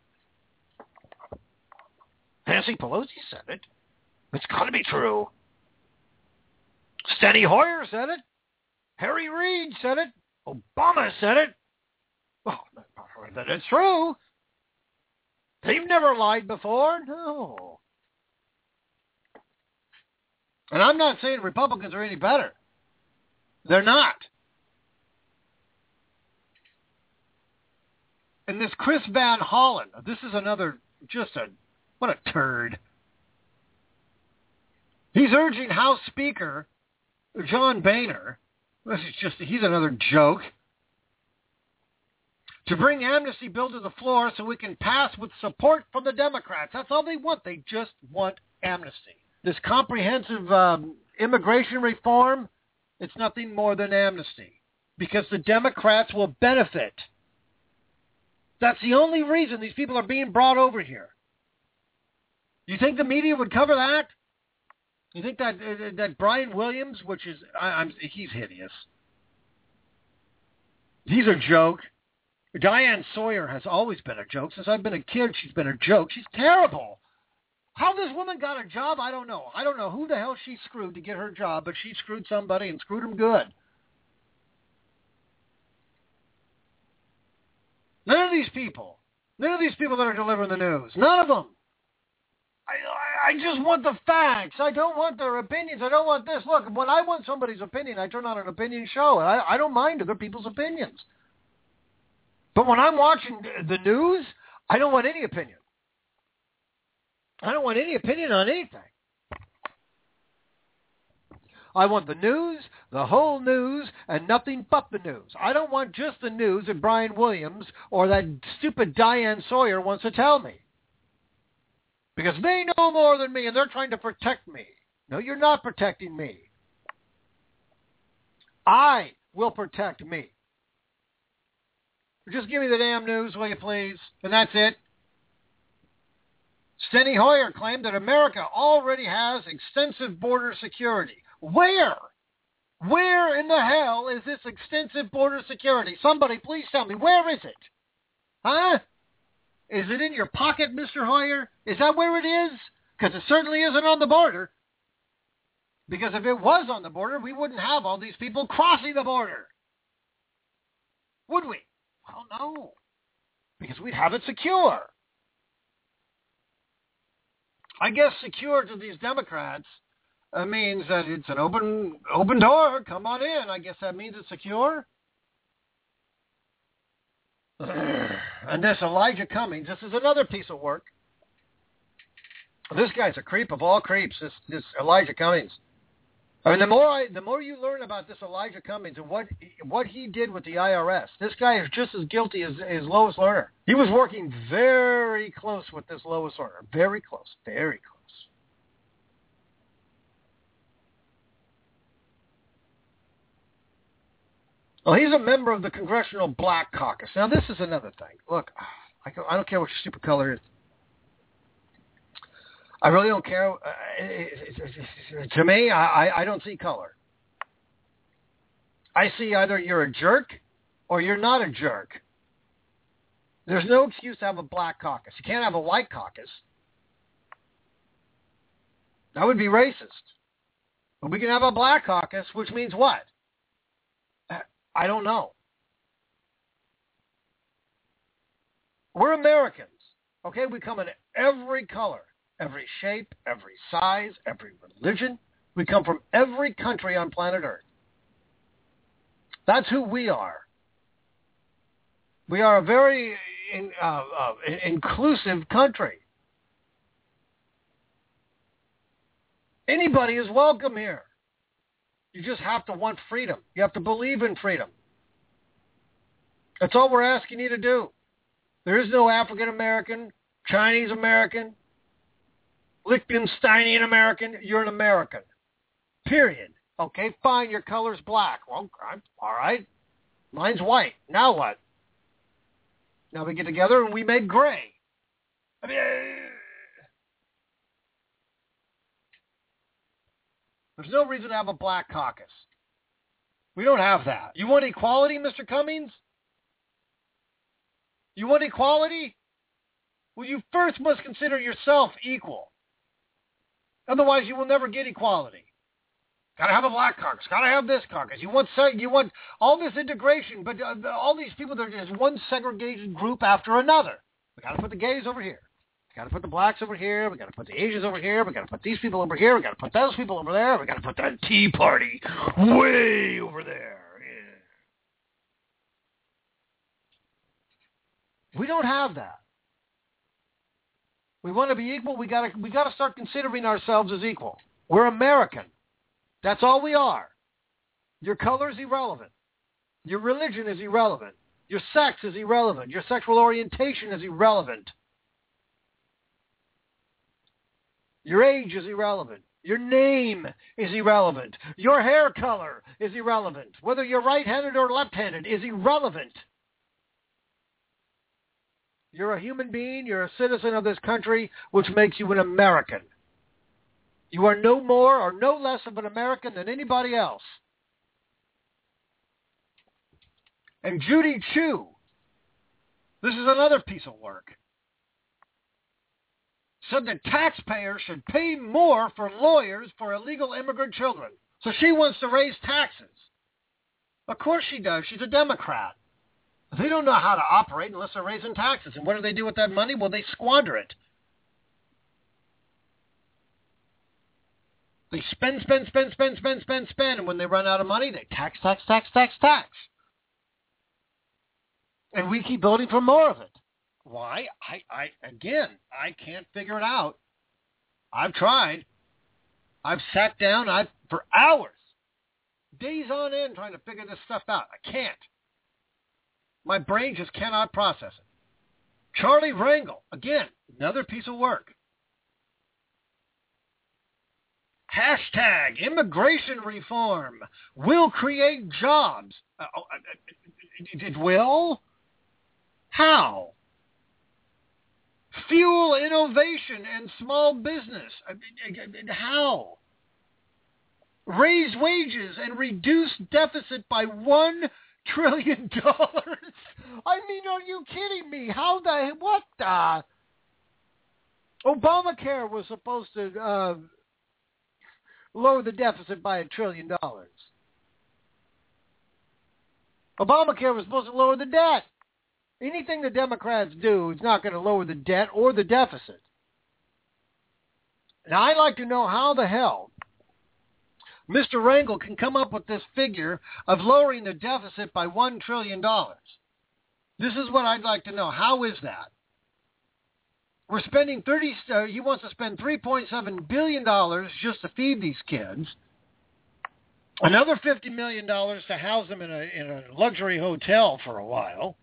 Nancy Pelosi said it. It's got to be true. Steny Hoyer said it. Harry Reid said it. Obama said it. Oh, then it's true. They've never lied before. No. And I'm not saying Republicans are any better. They're not. And this Chris Van Hollen, this is another, what a turd. He's urging House Speaker John Boehner, he's another joke, to bring amnesty bill to the floor so we can pass with support from the Democrats. That's all they want. They just want amnesty. This comprehensive immigration reform, it's nothing more than amnesty because the Democrats will benefit. That's the only reason these people are being brought over here. You think the media would cover that? You think that Brian Williams, which is, he's hideous. He's a joke. Diane Sawyer has always been a joke. Since I've been a kid, she's been a joke. She's terrible. How this woman got a job, I don't know. I don't know who the hell she screwed to get her job, but she screwed somebody and screwed them good. None of these people that are delivering the news, none of them. I just want the facts. I don't want their opinions. I don't want this. Look, when I want somebody's opinion, I turn on an opinion show. I don't mind other people's opinions. But when I'm watching the news, I don't want any opinion. I don't want any opinion on anything. I want the news, the whole news, and nothing but the news. I don't want just the news that Brian Williams or that stupid Diane Sawyer wants to tell me. Because they know more than me, and they're trying to protect me. No, you're not protecting me. I will protect me. Just give me the damn news, will you please? And that's it. Steny Hoyer claimed that America already has extensive border security. Where? Where in the hell is this extensive border security? Somebody please tell me, where is it? Huh? Is it in your pocket, Mr. Hoyer? Is that where it is? Because it certainly isn't on the border. Because if it was on the border, we wouldn't have all these people crossing the border. Would we? Well, no. Because we'd have it secure. I guess secure to these Democrats means that it's an open door. Come on in. I guess that means it's secure. And this Elijah Cummings, this is another piece of work. This guy's a creep of all creeps, this Elijah Cummings. I mean, the more you learn about this Elijah Cummings and what he did with the IRS, this guy is just as guilty as Lois Lerner. He was working very close with this Lois Lerner. Very close. Very close. Well, he's a member of the Congressional Black Caucus. Now, this is another thing. Look, I don't care what your stupid color is. I really don't care. To me, I don't see color. I see either you're a jerk or you're not a jerk. There's no excuse to have a black caucus. You can't have a white caucus. That would be racist. But we can have a black caucus, which means what? I don't know. We're Americans. Okay, we come in every color. Every shape, every size, every religion. We come from every country on planet Earth. That's who we are. We are a very inclusive country. Anybody is welcome here. You just have to want freedom. You have to believe in freedom. That's all we're asking you to do. There is no African American, Chinese American, Liechtensteinian American. You're an American. Period. Okay, fine, your color's black. Well, all right. Mine's white. Now what? Now we get together and we make gray. I mean, there's no reason to have a black caucus. We don't have that. You want equality, Mr. Cummings? You want equality? Well, you first must consider yourself equal. Otherwise, you will never get equality. Got to have a black caucus. Got to have this caucus. You want all this integration, but all these people, there's one segregated group after another. We got to put the gays over here. We got to put the blacks over here. We got to put the Asians over here. We got to put these people over here. We got to put those people over there. We got to put that Tea Party way over there. Yeah. We don't have that. We want to be equal. We got to start considering ourselves as equal. We're American. That's all we are. Your color is irrelevant. Your religion is irrelevant. Your sex is irrelevant. Your sexual orientation is irrelevant. Your age is irrelevant. Your name is irrelevant. Your hair color is irrelevant. Whether you're right-handed or left-handed is irrelevant. You're a human being. You're a citizen of this country, which makes you an American. You are no more or no less of an American than anybody else. And Judy Chu, this is another piece of work, said that taxpayers should pay more for lawyers for illegal immigrant children. So she wants to raise taxes. Of course she does. She's a Democrat. They don't know how to operate unless they're raising taxes. And what do they do with that money? Well, they squander it. They spend. And when they run out of money, they tax. And we keep voting for more of it. Why? I can't figure it out. I've tried. I've sat down for hours, days on end, trying to figure this stuff out. I can't. My brain just cannot process it. Charlie Rangel, again, another piece of work. Hashtag immigration reform will create jobs. It will? How? Fuel innovation and small business. How? Raise wages and reduce deficit by $1 trillion. I mean, are you kidding me? What the? Obamacare was supposed to lower the deficit by $1 trillion. Obamacare was supposed to lower the debt. Anything the Democrats do is not going to lower the debt or the deficit. Now, I'd like to know how the hell Mr. Rangel can come up with this figure of lowering the deficit by $1 trillion. This is what I'd like to know. How is that? We're spending he wants to spend $3.7 billion just to feed these kids. Another $50 million to house them in a luxury hotel for a while.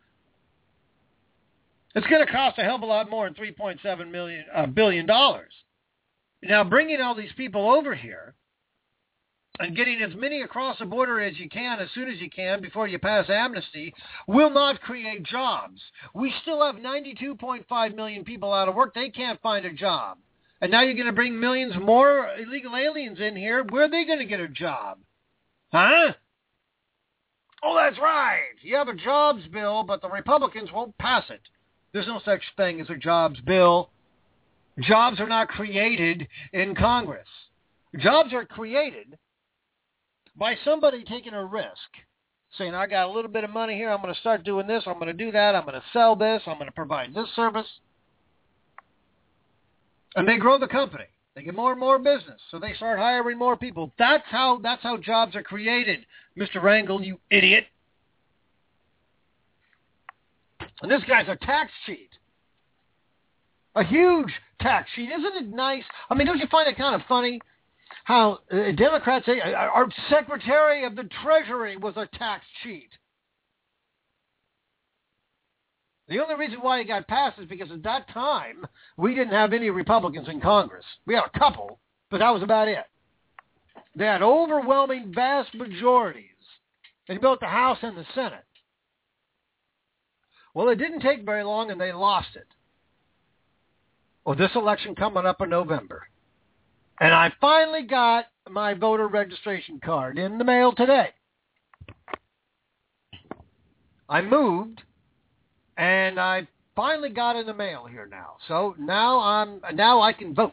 It's going to cost a hell of a lot more than $3.7 billion. Now, bringing all these people over here and getting as many across the border as you can, as soon as you can, before you pass amnesty, will not create jobs. We still have 92.5 million people out of work. They can't find a job. And now you're going to bring millions more illegal aliens in here. Where are they going to get a job? Huh? Oh, that's right. You have a jobs bill, but the Republicans won't pass it. There's no such thing as a jobs bill. Jobs are not created in Congress. Jobs are created by somebody taking a risk, saying, I got a little bit of money here, I'm going to start doing this, I'm going to do that, I'm going to sell this, I'm going to provide this service. And they grow the company. They get more and more business, so they start hiring more people. That's how jobs are created, Mr. Rangel, you idiot. And this guy's a tax cheat. A huge tax cheat. Isn't it nice? I mean, don't you find it kind of funny how Democrats say our Secretary of the Treasury was a tax cheat? The only reason why it got passed is because at that time, we didn't have any Republicans in Congress. We had a couple, but that was about it. They had overwhelming, vast majorities. They built the House and the Senate. Well, it didn't take very long, and they lost it. Well, this election coming up in November. And I finally got my voter registration card in the mail today. I moved, and I finally got in the mail here now. So now I can vote.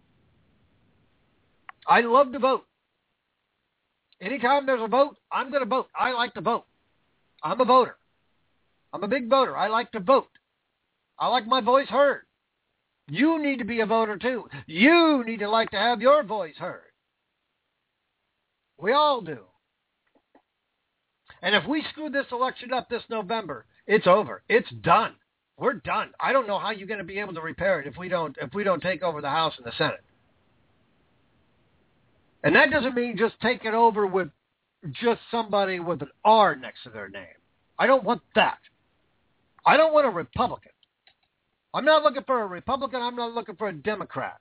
I love to vote. Anytime there's a vote, I'm going to vote. I like to vote. I'm a voter. I'm a big voter. I like to vote. I like my voice heard. You need to be a voter too. You need to like to have your voice heard. We all do. And if we screw this election up this November, it's over. It's done. We're done. I don't know how you're going to be able to repair it if we don't take over the House and the Senate. And that doesn't mean just take it over with just somebody with an R next to their name. I don't want that. I don't want a Republican. I'm not looking for a Republican. I'm not looking for a Democrat.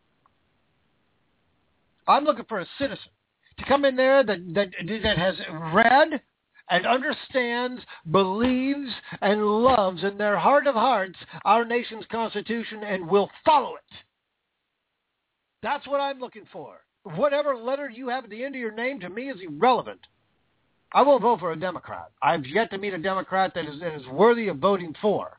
I'm looking for a citizen to come in there that has read and understands, believes, and loves in their heart of hearts our nation's Constitution and will follow it. That's what I'm looking for. Whatever letter you have at the end of your name to me is irrelevant. I won't vote for a Democrat. I've yet to meet a Democrat that is worthy of voting for.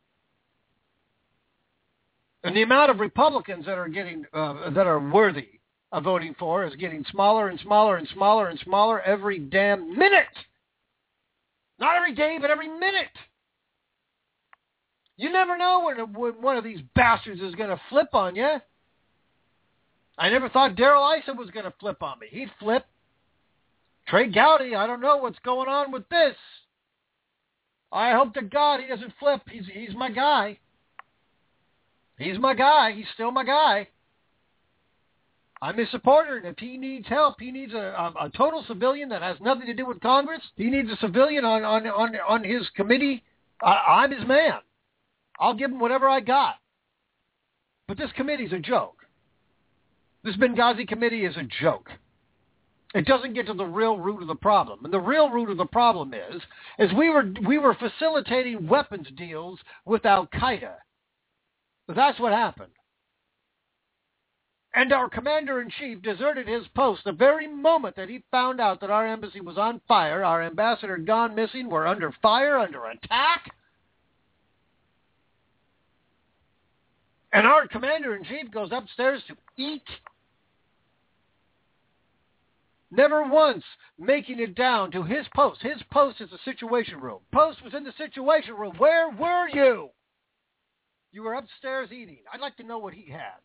And the amount of Republicans that are worthy of voting for is getting smaller and smaller and smaller and smaller every damn minute. Not every day, but every minute. You never know when one of these bastards is going to flip on you. I never thought Darrell Issa was going to flip on me. He'd flip. Trey Gowdy, I don't know what's going on with this. I hope to God he doesn't flip. He's my guy. He's my guy. He's still my guy. I'm his supporter, and if he needs help, he needs a total civilian that has nothing to do with Congress. He needs a civilian on his committee. I'm his man. I'll give him whatever I got. But this committee's a joke. This Benghazi committee is a joke. It doesn't get to the real root of the problem. And the real root of the problem is we were facilitating weapons deals with Al-Qaeda. That's what happened. And our commander-in-chief deserted his post the very moment that he found out that our embassy was on fire, our ambassador gone missing, we're under fire, under attack. And our commander-in-chief goes upstairs to eat, never once making it down to his post. His post is the Situation Room. Post was in the Situation Room. Where were you? You were upstairs eating. I'd like to know what he had.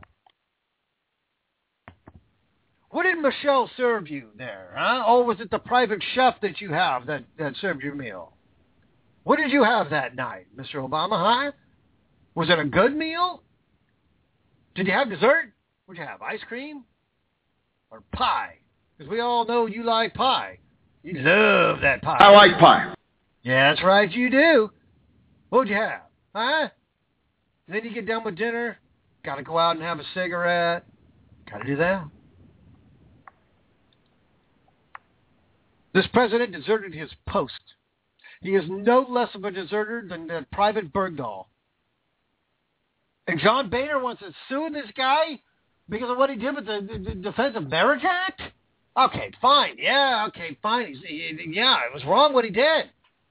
What did Michelle serve you there, huh? Oh, was it the private chef that you have that served your meal? What did you have that night, Mr. Obama, huh? Was it a good meal? Did you have dessert? What did you have, ice cream? Or pie? Because we all know you like pie. You love that pie. I like pie. Yeah, that's right, you do. What would you have, huh? And then you get done with dinner, got to go out and have a cigarette. Got to do that. This president deserted his post. He is no less of a deserter than that Private Bergdahl. And John Boehner wants to sue this guy because of what he did with the Defensive Marriage Act? Okay, fine. Yeah, okay, fine. It was wrong what he did.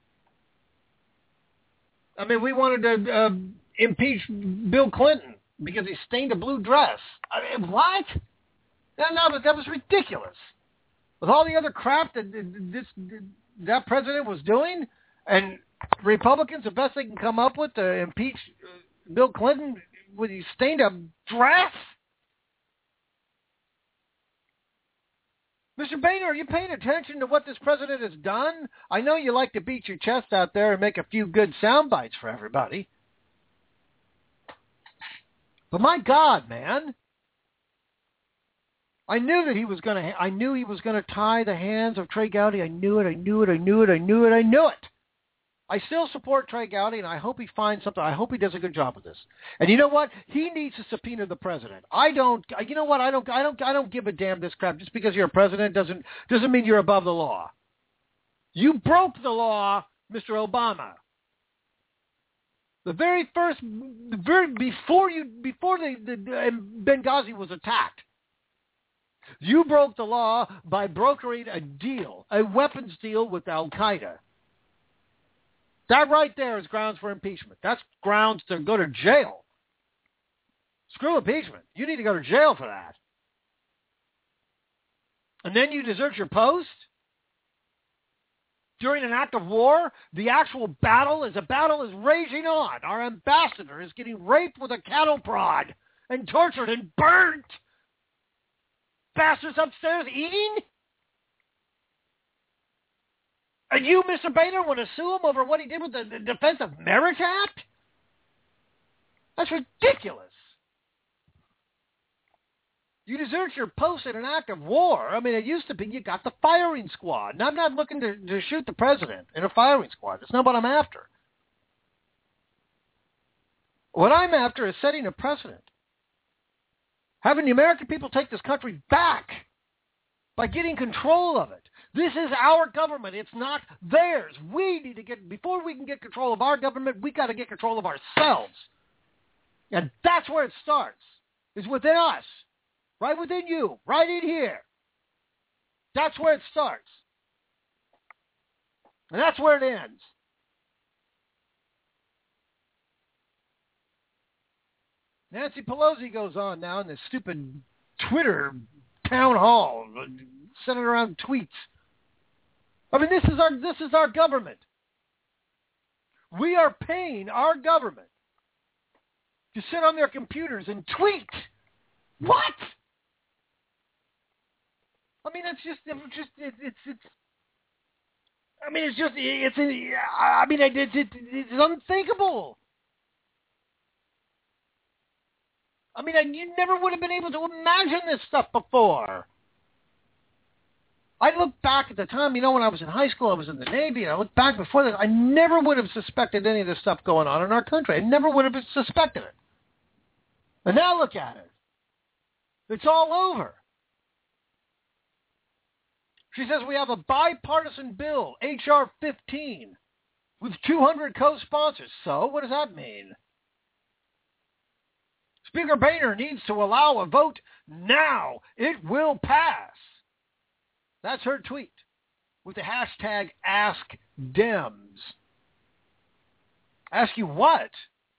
I mean, we wanted to impeach Bill Clinton because he stained a blue dress. I mean, what? That was ridiculous. With all the other crap that president was doing, and Republicans, the best they can come up with to impeach Bill Clinton when he stained a dress? Mr. Boehner, are you paying attention to what this president has done? I know you like to beat your chest out there and make a few good sound bites for everybody. But my God, man. I knew that he was going to tie the hands of Trey Gowdy. I knew it. I still support Trey Gowdy, and I hope he finds something. I hope he does a good job with this. And you know what? He needs to subpoena the president. I don't give a damn this crap. Just because you're a president doesn't mean you're above the law. You broke the law, Mr. Obama. Before Benghazi was attacked, you broke the law by brokering a weapons deal with Al-Qaeda. That right there is grounds for impeachment. That's grounds to go to jail. Screw impeachment. You need to go to jail for that. And then you desert your post? During an act of war, the actual battle is raging on. Our ambassador is getting raped with a cattle prod and tortured and burnt. Bastards upstairs eating? And you, Mr. Boehner, want to sue him over what he did with the Defensive Marriage Act? That's ridiculous. You desert your post in an act of war. I mean, it used to be you got the firing squad. And I'm not looking to shoot the president in a firing squad. That's not what I'm after. What I'm after is setting a precedent. Having the American people take this country back by getting control of it. This is our government. It's not theirs. We need to before we can get control of our government, we got to get control of ourselves. And that's where it starts, is within us, right within you, right in here. That's where it starts. And that's where it ends. Nancy Pelosi goes on now in this stupid Twitter town hall, sending around tweets. I mean, this is our government. We are paying our government to sit on their computers and tweet. What? I mean, it's unthinkable. I mean, you never would have been able to imagine this stuff before. I look back at the time, when I was in high school, I was in the Navy, and I look back before that, I never would have suspected any of this stuff going on in our country. I never would have suspected it. And now look at it. It's all over. She says we have a bipartisan bill, H.R. 15, with 200 co-sponsors. So what does that mean? Speaker Boehner needs to allow a vote now. It will pass. That's her tweet with the hashtag AskDems. Ask you what?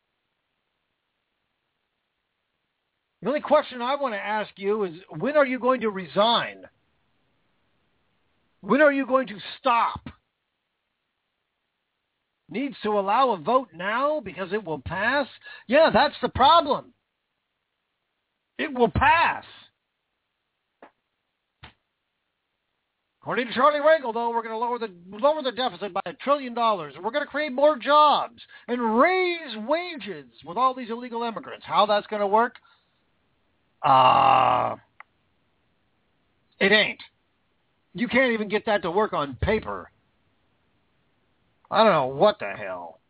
The only question I want to ask you is, when are you going to resign? When are you going to stop? Needs to allow a vote now because it will pass? Yeah, that's the problem. It will pass. According to Charlie Rangel, though, we're going to lower the deficit by $1 trillion. And we're going to create more jobs and raise wages with all these illegal immigrants. How that's going to work? It ain't. You can't even get that to work on paper. I don't know what the hell.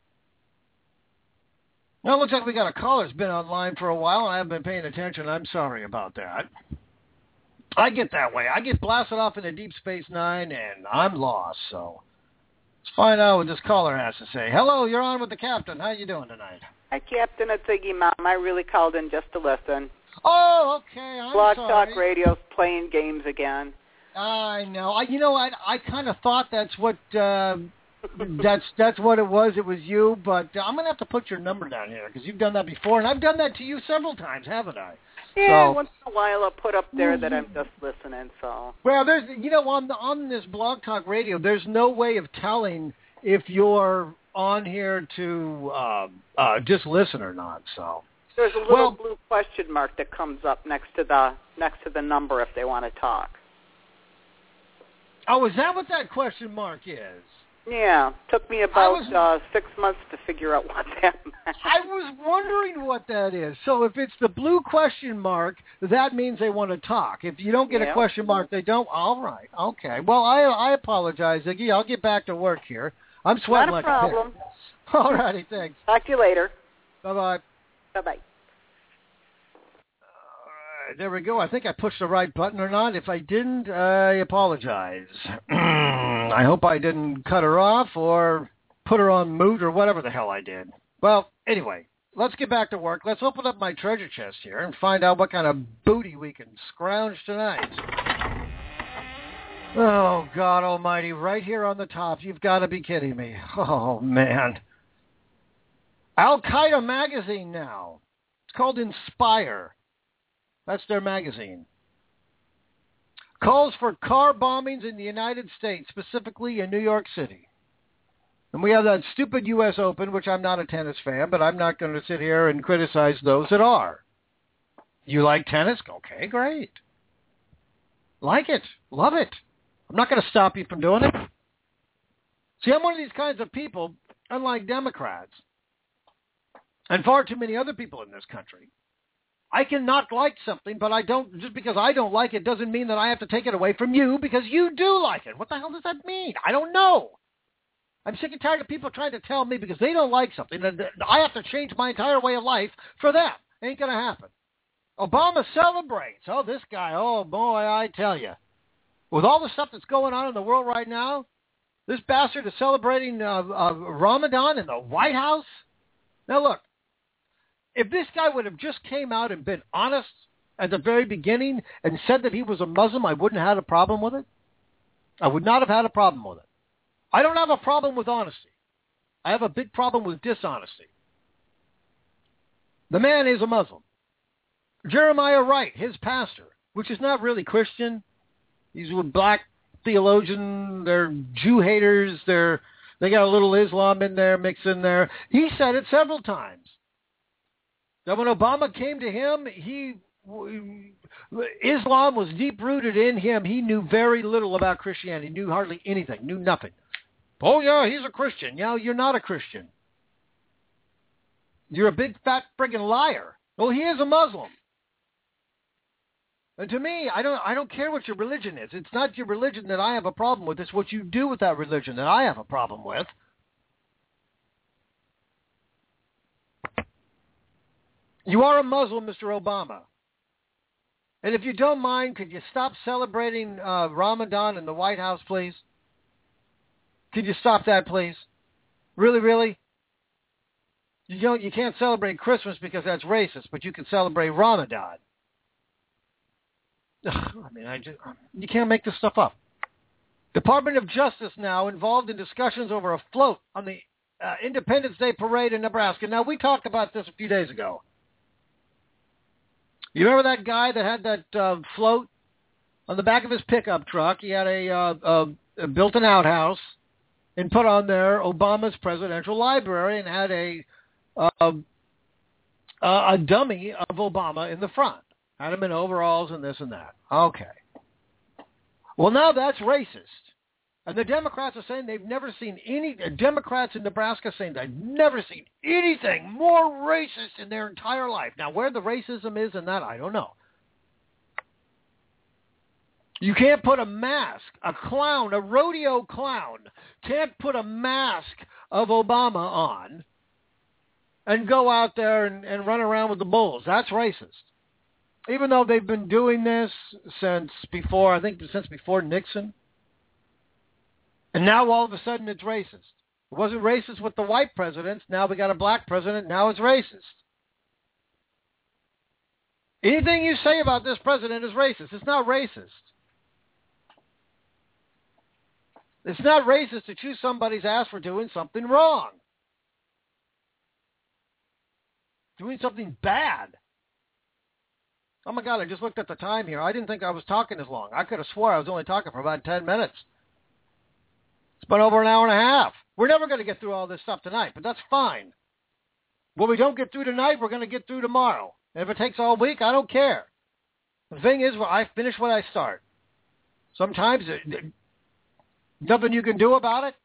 Now it looks like we got a caller that's been online for a while, and I haven't been paying attention. I'm sorry about that. I get that way. I get blasted off into Deep Space Nine, and I'm lost. So let's find out what this caller has to say. Hello, you're on with the captain. How you doing tonight? Hi, Captain. It's Iggy Mom. I really called in just to listen. Oh, okay. I'm Blog sorry. Talk Radio's playing games again. I know. I kind of thought that's what that's what it was. It was you, but I'm gonna have to put your number down here because you've done that before, and I've done that to you several times, haven't I? Yeah, so, once in a while I'll put up there that I'm just listening. So. Well, there's on this Blog Talk Radio, there's no way of telling if you're on here to just listen or not. So. There's a little blue question mark that comes up next to the number if they want to talk. Oh, is that what that question mark is? Yeah, took me about 6 months to figure out what that meant. I was wondering what that is. So if it's the blue question mark, that means they want to talk. If you don't get a question mark, they don't. All right. Okay. Well, I apologize, Iggy. I'll get back to work here. I'm sweating like a pig. Not a problem. All righty. Thanks. Talk to you later. Bye-bye. Bye-bye. There we go. I think I pushed the right button or not. If I didn't, I apologize. I hope I didn't cut her off or put her on mute or whatever the hell I did. Well, anyway, let's get back to work. Let's open up my treasure chest here and find out what kind of booty we can scrounge tonight. Oh, God almighty, right here on the top. You've got to be kidding me. Oh, man. Al-Qaeda magazine now. It's called Inspire. That's their magazine. Calls for car bombings in the United States, specifically in New York City. And we have that stupid U.S. Open, which I'm not a tennis fan, but I'm not going to sit here and criticize those that are. You like tennis? Okay, great. Like it. Love it. I'm not going to stop you from doing it. See, I'm one of these kinds of people, unlike Democrats, and far too many other people in this country. I can not like something, but I don't, just because I don't like it doesn't mean that I have to take it away from you because you do like it. What the hell does that mean? I don't know. I'm sick and tired of people trying to tell me because they don't like something that I have to change my entire way of life for them. Ain't going to happen. Obama celebrates. Oh, this guy, oh boy, I tell you. With all the stuff that's going on in the world right now, this bastard is celebrating Ramadan in the White House. Now look. If this guy would have just came out and been honest at the very beginning and said that he was a Muslim, I wouldn't have had a problem with it. I would not have had a problem with it. I don't have a problem with honesty. I have a big problem with dishonesty. The man is a Muslim. Jeremiah Wright, his pastor, which is not really Christian. He's a black theologian. They're Jew haters. They got a little Islam in there, mixed in there. He said it several times. That when Obama came to him, Islam was deep-rooted in him. He knew very little about Christianity, knew hardly anything, knew nothing. Oh, yeah, he's a Christian. Yeah, you're not a Christian. You're a big, fat, friggin' liar. Well, he is a Muslim. And to me, I don't care what your religion is. It's not your religion that I have a problem with. It's what you do with that religion that I have a problem with. You are a Muslim, Mr. Obama. And if you don't mind, could you stop celebrating Ramadan in the White House, please? Could you stop that, please? Really, really? You can't celebrate Christmas because that's racist, but you can celebrate Ramadan. You can't make this stuff up. Department of Justice now involved in discussions over a float on the Independence Day parade in Nebraska. Now, we talked about this a few days ago. You remember that guy that had that float on the back of his pickup truck? He had built an outhouse and put on there Obama's presidential library and had a dummy of Obama in the front. Had him in overalls and this and that. Okay. Well, now that's racist. And the Democrats are saying they've never seen Democrats in Nebraska saying they've never seen anything more racist in their entire life. Now, where the racism is in that, I don't know. You can't put a mask, a clown, a rodeo clown, can't put a mask of Obama on and go out there and run around with the bulls. That's racist. Even though they've been doing this since before Nixon. And now all of a sudden it's racist. It wasn't racist with the white presidents. Now we got a black president. Now it's racist. Anything you say about this president is racist. It's not racist. It's not racist to choose somebody's ass for doing something wrong. Doing something bad. Oh my God, I just looked at the time here. I didn't think I was talking as long. I could have swore I was only talking for about 10 minutes. It's been over an hour and a half. We're never going to get through all this stuff tonight, but that's fine. What we don't get through tonight, we're going to get through tomorrow. And if it takes all week, I don't care. The thing is, I finish what I start. Sometimes nothing you can do about it.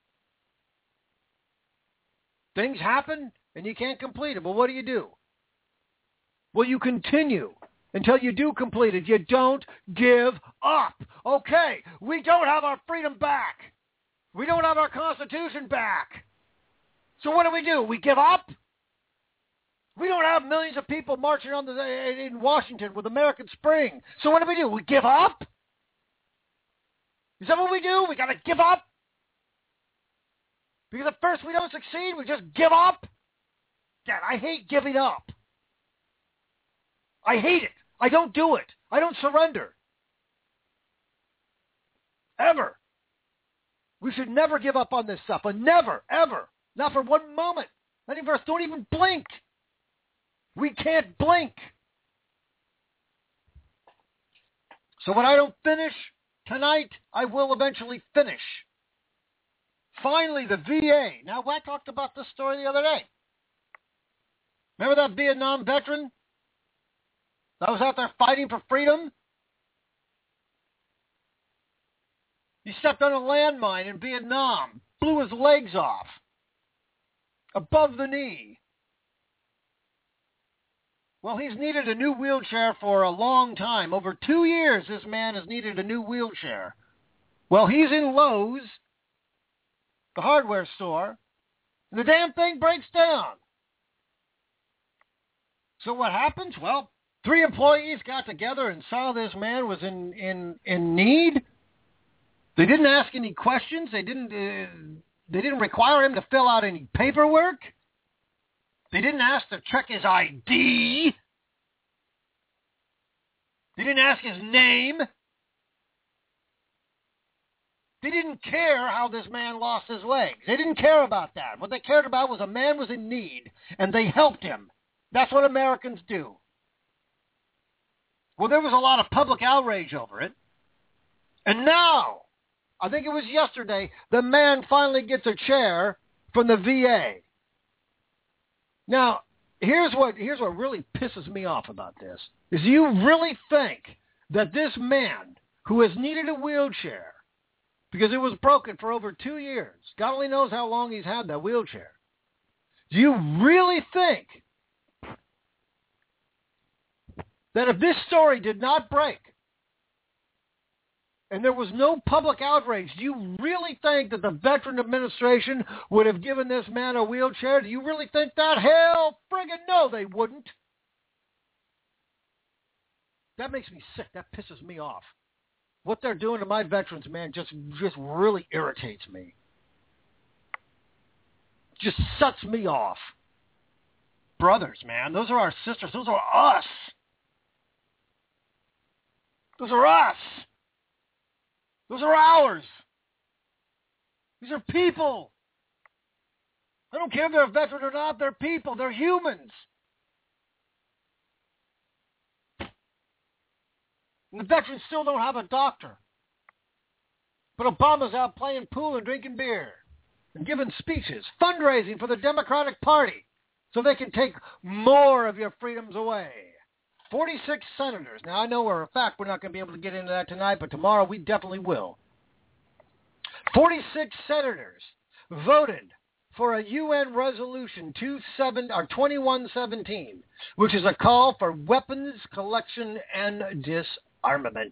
Things happen, and you can't complete it. But what do? Well, you continue until you do complete it. You don't give up. Okay, we don't have our freedom back. We don't have our Constitution back. So what do? We give up? We don't have millions of people marching in Washington with American Spring. So what do? We give up? Is that what we do? We got to give up? Because at first we don't succeed, we just give up? Dad, I hate giving up. I hate it. I don't do it. I don't surrender. Ever. We should never give up on this stuff. And never, ever. Not for one moment. Many of us don't even blink. We can't blink. So when I don't finish tonight, I will eventually finish. Finally, the VA. Now, I talked about this story the other day. Remember that Vietnam veteran that was out there fighting for freedom? He stepped on a landmine in Vietnam, blew his legs off, above the knee. Well, he's needed a new wheelchair for a long time. Over 2 years, this man has needed a new wheelchair. Well, he's in Lowe's, the hardware store, and the damn thing breaks down. So what happens? Well, 3 employees got together and saw this man was in need. They didn't ask any questions. They didn't require him to fill out any paperwork. They didn't ask to check his ID. They didn't ask his name. They didn't care how this man lost his legs. They didn't care about that. What they cared about was a man was in need, and they helped him. That's what Americans do. Well, there was a lot of public outrage over it. And now, I think it was yesterday, the man finally gets a chair from the VA. Now, here's what really pisses me off about this, is you really think that this man who has needed a wheelchair, because it was broken for over 2 years, God only knows how long he's had that wheelchair, do you really think that if this story did not break, and there was no public outrage, do you really think that the Veteran Administration would have given this man a wheelchair? Do you really think that? Hell friggin' no, they wouldn't. That makes me sick. That pisses me off. What they're doing to my veterans, man, just really irritates me. Just sets me off. Brothers, man, those are our sisters. Those are us. Those are us. Those are ours. These are people. I don't care if they're a veteran or not. They're people. They're humans. And the veterans still don't have a doctor. But Obama's out playing pool and drinking beer and giving speeches, fundraising for the Democratic Party so they can take more of your freedoms away. 46 senators. Now, I know for a fact we're not going to be able to get into that tonight, but tomorrow we definitely will. 46 senators voted for a UN resolution 2117, which is a call for weapons collection and disarmament.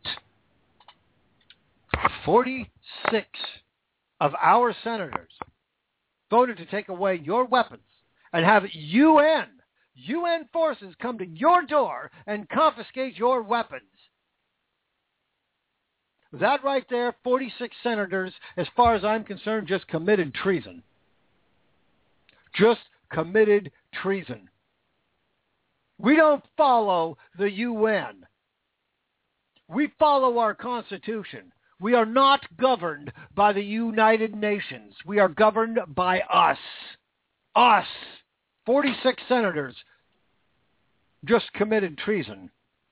46 of our senators voted to take away your weapons and have UN forces come to your door and confiscate your weapons. That right there, 46 senators, as far as I'm concerned, just committed treason. Just committed treason. We don't follow the UN. We follow our Constitution. We are not governed by the United Nations. We are governed by us. Us. 46 senators just committed treason.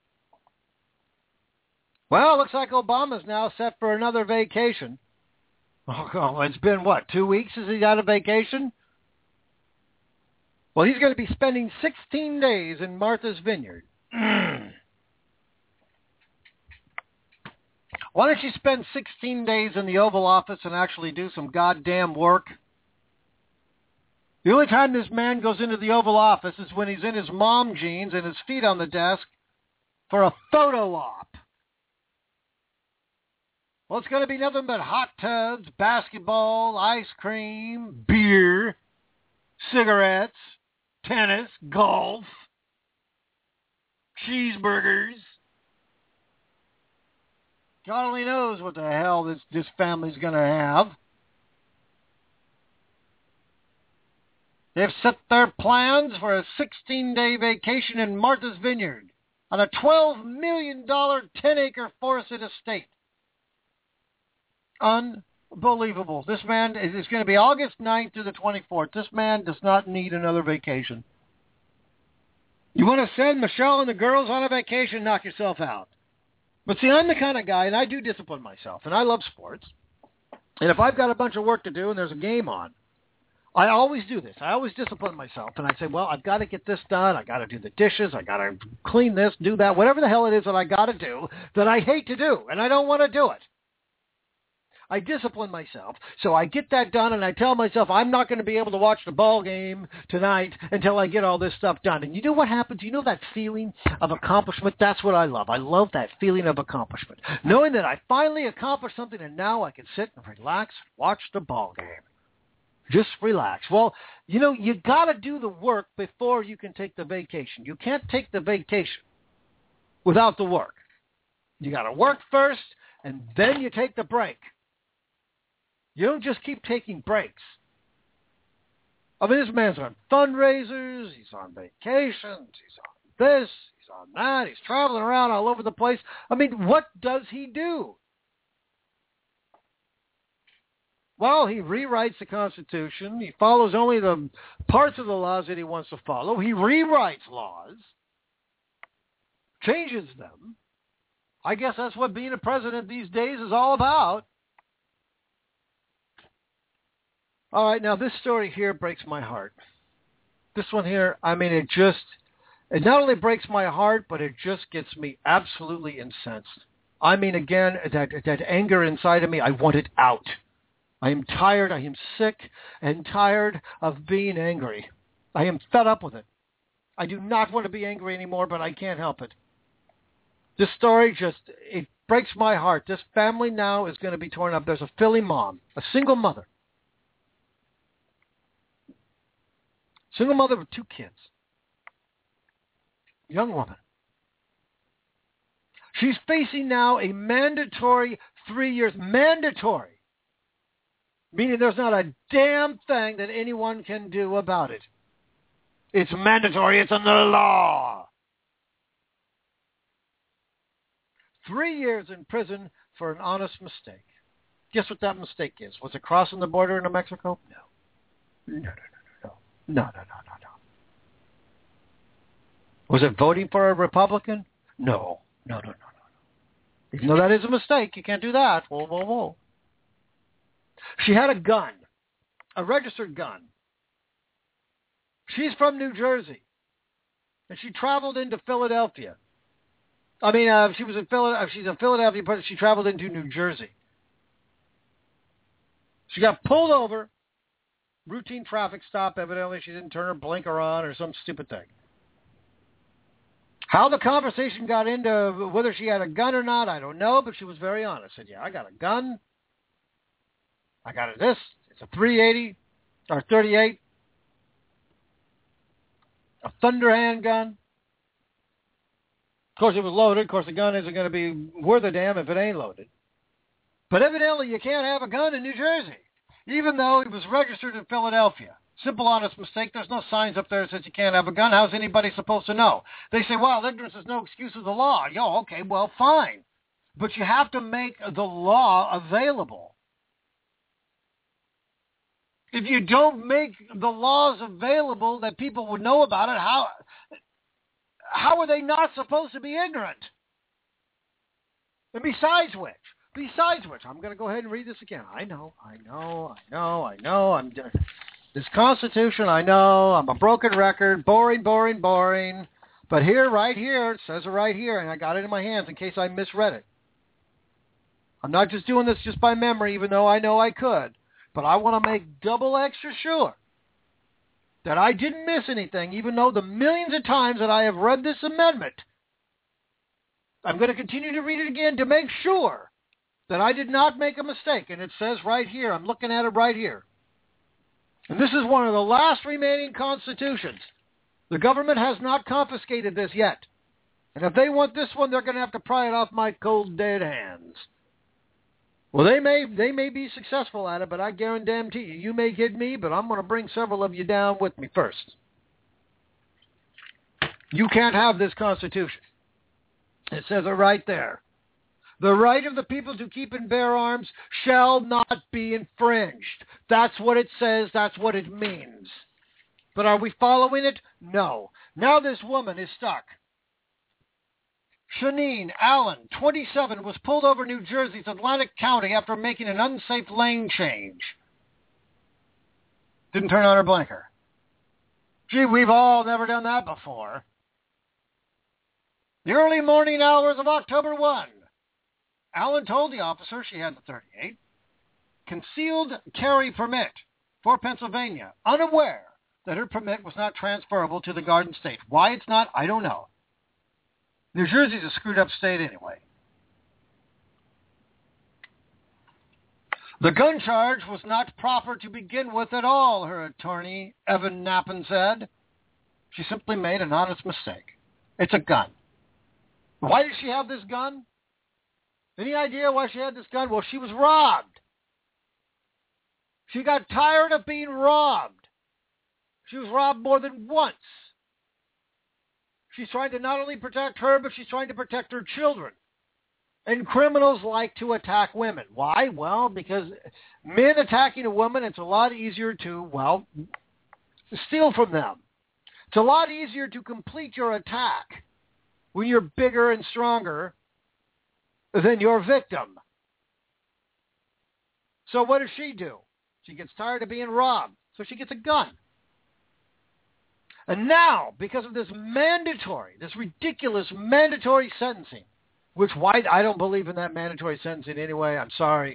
Well, it looks like Obama's now set for another vacation. Oh, it's been, 2 weeks since he's out of vacation? Well, he's going to be spending 16 days in Martha's Vineyard. Why don't you spend 16 days in the Oval Office and actually do some goddamn work? The only time this man goes into the Oval Office is when he's in his mom jeans and his feet on the desk for a photo op. Well, it's going to be nothing but hot tubs, basketball, ice cream, beer, cigarettes, tennis, golf, cheeseburgers. God only knows what the hell this family's going to have. They've set their plans for a 16-day vacation in Martha's Vineyard on a $12 million 10-acre forested estate. Unbelievable. This man, it's going to be August 9th to the 24th. This man does not need another vacation. You want to send Michelle and the girls on a vacation, knock yourself out. But see, I'm the kind of guy, and I do discipline myself, and I love sports. And if I've got a bunch of work to do and there's a game on, I always do this. I always discipline myself, and I say, well, I've got to get this done. I got to do the dishes. I got to clean this, do that, whatever the hell it is that I got to do that I hate to do, and I don't want to do it. I discipline myself, so I get that done, and I tell myself I'm not going to be able to watch the ball game tonight until I get all this stuff done. And you know what happens? You know that feeling of accomplishment? That's what I love. I love that feeling of accomplishment, knowing that I finally accomplished something, and now I can sit and relax and watch the ball game. Just relax. Well, you know, you got to do the work before you can take the vacation. You can't take the vacation without the work. You got to work first, and then you take the break. You don't just keep taking breaks. I mean, this man's on fundraisers, he's on vacations, he's on this, he's on that, he's traveling around all over the place. I mean, what does he do? Well, he rewrites the Constitution. He follows only the parts of the laws that he wants to follow. He rewrites laws, changes them. I guess that's what being a president these days is all about. All right, now this story here breaks my heart. This one here, I mean, it not only breaks my heart, but it just gets me absolutely incensed. I mean, again, that anger inside of me, I want it out. I am tired, I am sick and tired of being angry. I am fed up with it. I do not want to be angry anymore, but I can't help it. This story it breaks my heart. This family now is going to be torn up. There's a Philly mom, a single mother. Single mother with 2 kids. Young woman. She's facing now a mandatory 3 years. Mandatory. Meaning there's not a damn thing that anyone can do about it. It's mandatory. It's under the law. 3 years in prison for an honest mistake. Guess what that mistake is? Was it crossing the border into Mexico? No. No. Was it voting for a Republican? No. Even though that is a mistake, you can't do that. Whoa. She had a gun, a registered gun. She's from New Jersey, and she traveled into Philadelphia. She's in Philadelphia, but she traveled into New Jersey. She got pulled over, routine traffic stop. Evidently, she didn't turn her blinker on or some stupid thing. How the conversation got into whether she had a gun or not, I don't know, but she was very honest. Said, yeah, I got a gun. I got this. It's a 380 or 38. A Thunder handgun. Of course, it was loaded. Of course, the gun isn't going to be worth a damn if it ain't loaded. But evidently, you can't have a gun in New Jersey, even though it was registered in Philadelphia. Simple, honest mistake. There's no signs up there that says you can't have a gun. How's anybody supposed to know? They say, well, ignorance is no excuse of the law. Okay, well, fine. But you have to make the law available. If you don't make the laws available that people would know about it, how are they not supposed to be ignorant? And besides which, I'm going to go ahead and read this again. I know. This Constitution, I know. I'm a broken record. Boring. But right here, it says it right here, and I got it in my hands in case I misread it. I'm not just doing this just by memory, even though I know I could. But I want to make double extra sure that I didn't miss anything, even though the millions of times that I have read this amendment. I'm going to continue to read it again to make sure that I did not make a mistake. And it says right here, I'm looking at it right here. And this is one of the last remaining constitutions. The government has not confiscated this yet. And if they want this one, they're going to have to pry it off my cold, dead hands. Well, they may be successful at it, but I guarantee you may hit me, but I'm going to bring several of you down with me first. You can't have this Constitution. It says it right there. The right of the people to keep and bear arms shall not be infringed. That's what it says. That's what it means. But are we following it? No. Now this woman is stuck. Shanine Allen, 27, was pulled over New Jersey's Atlantic County after making an unsafe lane change. Didn't turn on her blinker. Gee, we've all never done that before. The early morning hours of October 1. Allen told the officer she had the 38 concealed carry permit for Pennsylvania, unaware that her permit was not transferable to the Garden State. Why it's not, I don't know. New Jersey's a screwed up state anyway. The gun charge was not proper to begin with at all, her attorney, Evan Knappen, said. She simply made an honest mistake. It's a gun. Why did she have this gun? Any idea why she had this gun? Well, she was robbed. She got tired of being robbed. She was robbed more than once. She's trying to not only protect her, but she's trying to protect her children. And criminals like to attack women. Why? Well, because men attacking a woman, it's a lot easier to, steal from them. It's a lot easier to complete your attack when you're bigger and stronger than your victim. So what does she do? She gets tired of being robbed, so she gets a gun. And now, because of this ridiculous mandatory sentencing, which I don't believe in that mandatory sentencing anyway. I'm sorry.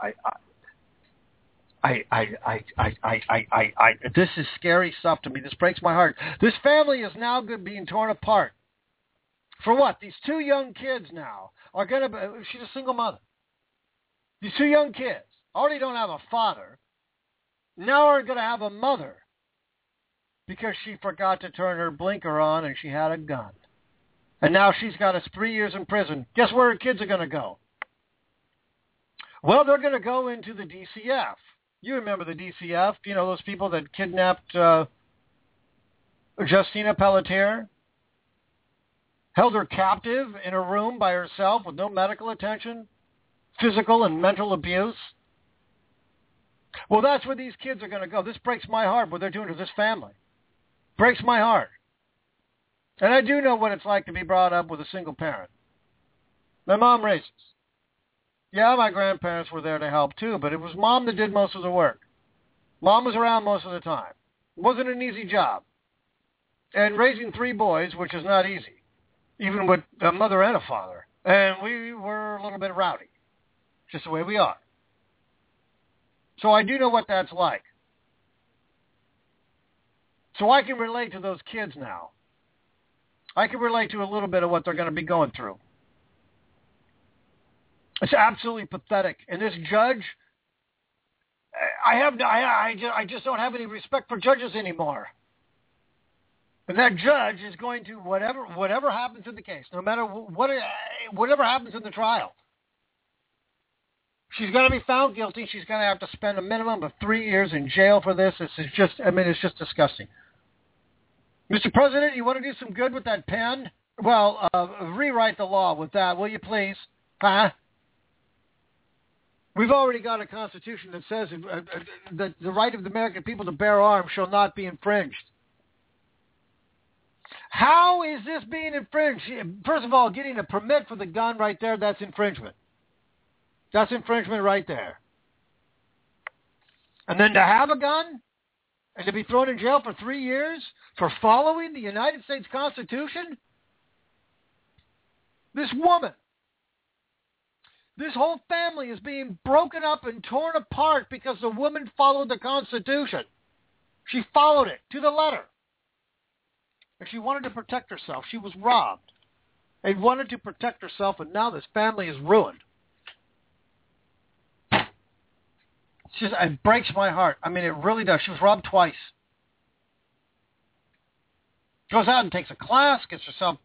This is scary stuff to me. This breaks my heart. This family is now being torn apart. For what? These two young kids now are going to be, she's a single mother. These two young kids already don't have a father. Now are going to have a mother because she forgot to turn her blinker on and she had a gun. And now she's got us 3 years in prison. Guess where her kids are going to go? Well, they're going to go into the DCF. You remember the DCF, you know, those people that kidnapped Justina Pelletier, held her captive in a room by herself with no medical attention, physical and mental abuse. Well, that's where these kids are going to go. This breaks my heart, what they're doing to this family. Breaks my heart. And I do know what it's like to be brought up with a single parent. My mom racist. Yeah, my grandparents were there to help too, but it was Mom that did most of the work. Mom was around most of the time. It wasn't an easy job. And raising 3 boys, which is not easy, even with a mother and a father. And we were a little bit rowdy, just the way we are. So I do know what that's like. So I can relate to those kids now. I can relate to a little bit of what they're going to be going through. It's absolutely pathetic. And this judge, I just don't have any respect for judges anymore. And that judge is going to, whatever happens in the case, no matter whatever happens in the trial, she's going to be found guilty. She's going to have to spend a minimum of 3 years in jail for this. It's just disgusting. Mr. President, you want to do some good with that pen? Well, rewrite the law with that, will you please? Huh? We've already got a constitution that says that the right of the American people to bear arms shall not be infringed. How is this being infringed? First of all, getting a permit for the gun right there, that's infringement. That's infringement right there. And then to have a gun and to be thrown in jail for 3 years for following the United States Constitution? This woman, this whole family is being broken up and torn apart because the woman followed the Constitution. She followed it to the letter. And she wanted to protect herself. She was robbed and wanted to protect herself, and now this family is ruined. It breaks my heart. I mean, it really does. She was robbed twice. Goes out and takes a class, gets herself,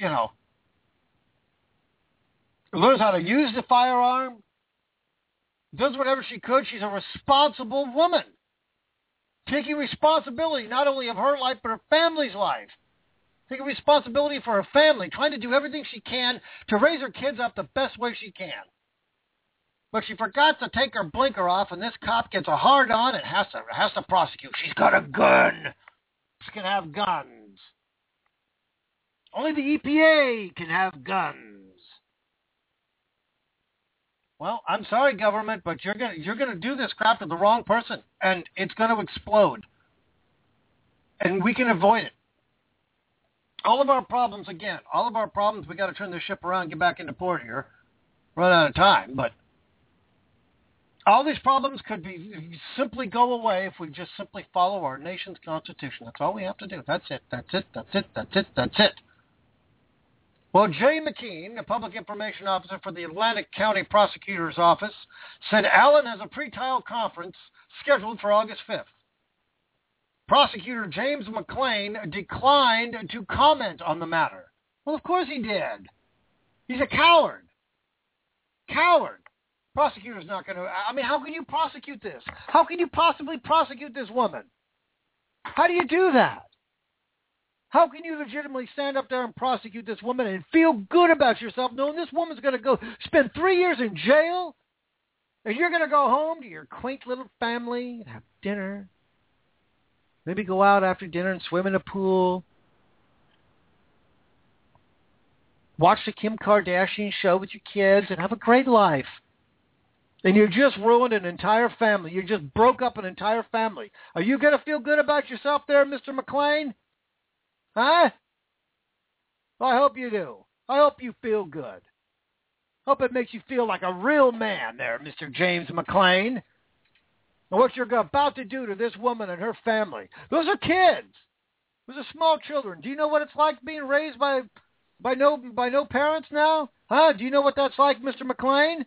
learns how to use the firearm, does whatever she could. She's a responsible woman, taking responsibility not only of her life, but her family's life. Taking responsibility for her family, trying to do everything she can to raise her kids up the best way she can. But she forgot to take her blinker off, and this cop gets a hard on and has to prosecute. She's got a gun. She can have guns. Only the EPA can have guns. Well, I'm sorry, government, but you're gonna do this crap to the wrong person, and it's going to explode. And we can avoid it. All of our problems, we got to turn this ship around and get back into port here. Run out of time, but all these problems could simply go away if we just simply follow our nation's constitution. That's all we have to do. That's it. Well, Jay McKean, the public information officer for the Atlantic County Prosecutor's Office, said Allen has a pretrial conference scheduled for August 5th. Prosecutor James McClain declined to comment on the matter. Well, of course he did. He's a coward. Prosecutor's not going to... I mean, how can you prosecute this? How can you possibly prosecute this woman? How do you do that? How can you legitimately stand up there and prosecute this woman and feel good about yourself knowing this woman's going to go spend 3 years in jail and you're going to go home to your quaint little family and have dinner? Maybe go out after dinner and swim in a pool. Watch the Kim Kardashian show with your kids and have a great life. And you just ruined an entire family. You just broke up an entire family. Are you going to feel good about yourself there, Mr. McClain? Huh? Well, I hope you do. I hope you feel good. Hope it makes you feel like a real man there, Mr. James McClain. And what you're about to do to this woman and her family. Those are kids. Those are small children. Do you know what it's like being raised by no parents now? Huh? Do you know what that's like, Mr. McClain?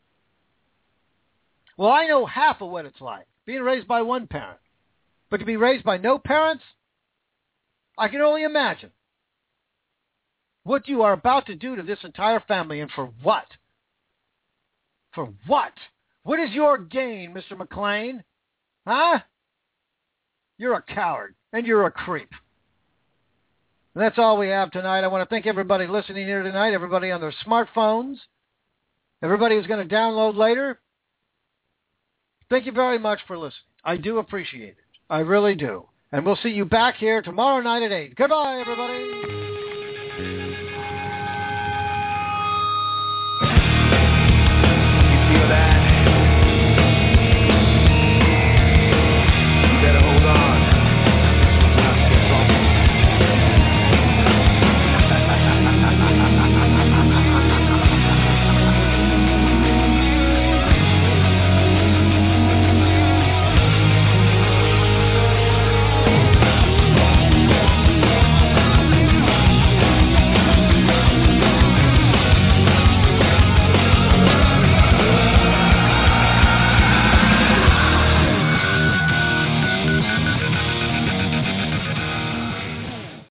Well, I know half of what it's like, being raised by one parent. But to be raised by no parents, I can only imagine. what you are about to do to this entire family, and for what? For what? What is your gain, Mr. McClain? Huh? You're a coward, and you're a creep. And that's all we have tonight. I want to thank everybody listening here tonight, everybody on their smartphones, everybody who's going to download later. Thank you very much for listening. I do appreciate it. I really do. And we'll see you back here tomorrow night at 8. Goodbye, everybody.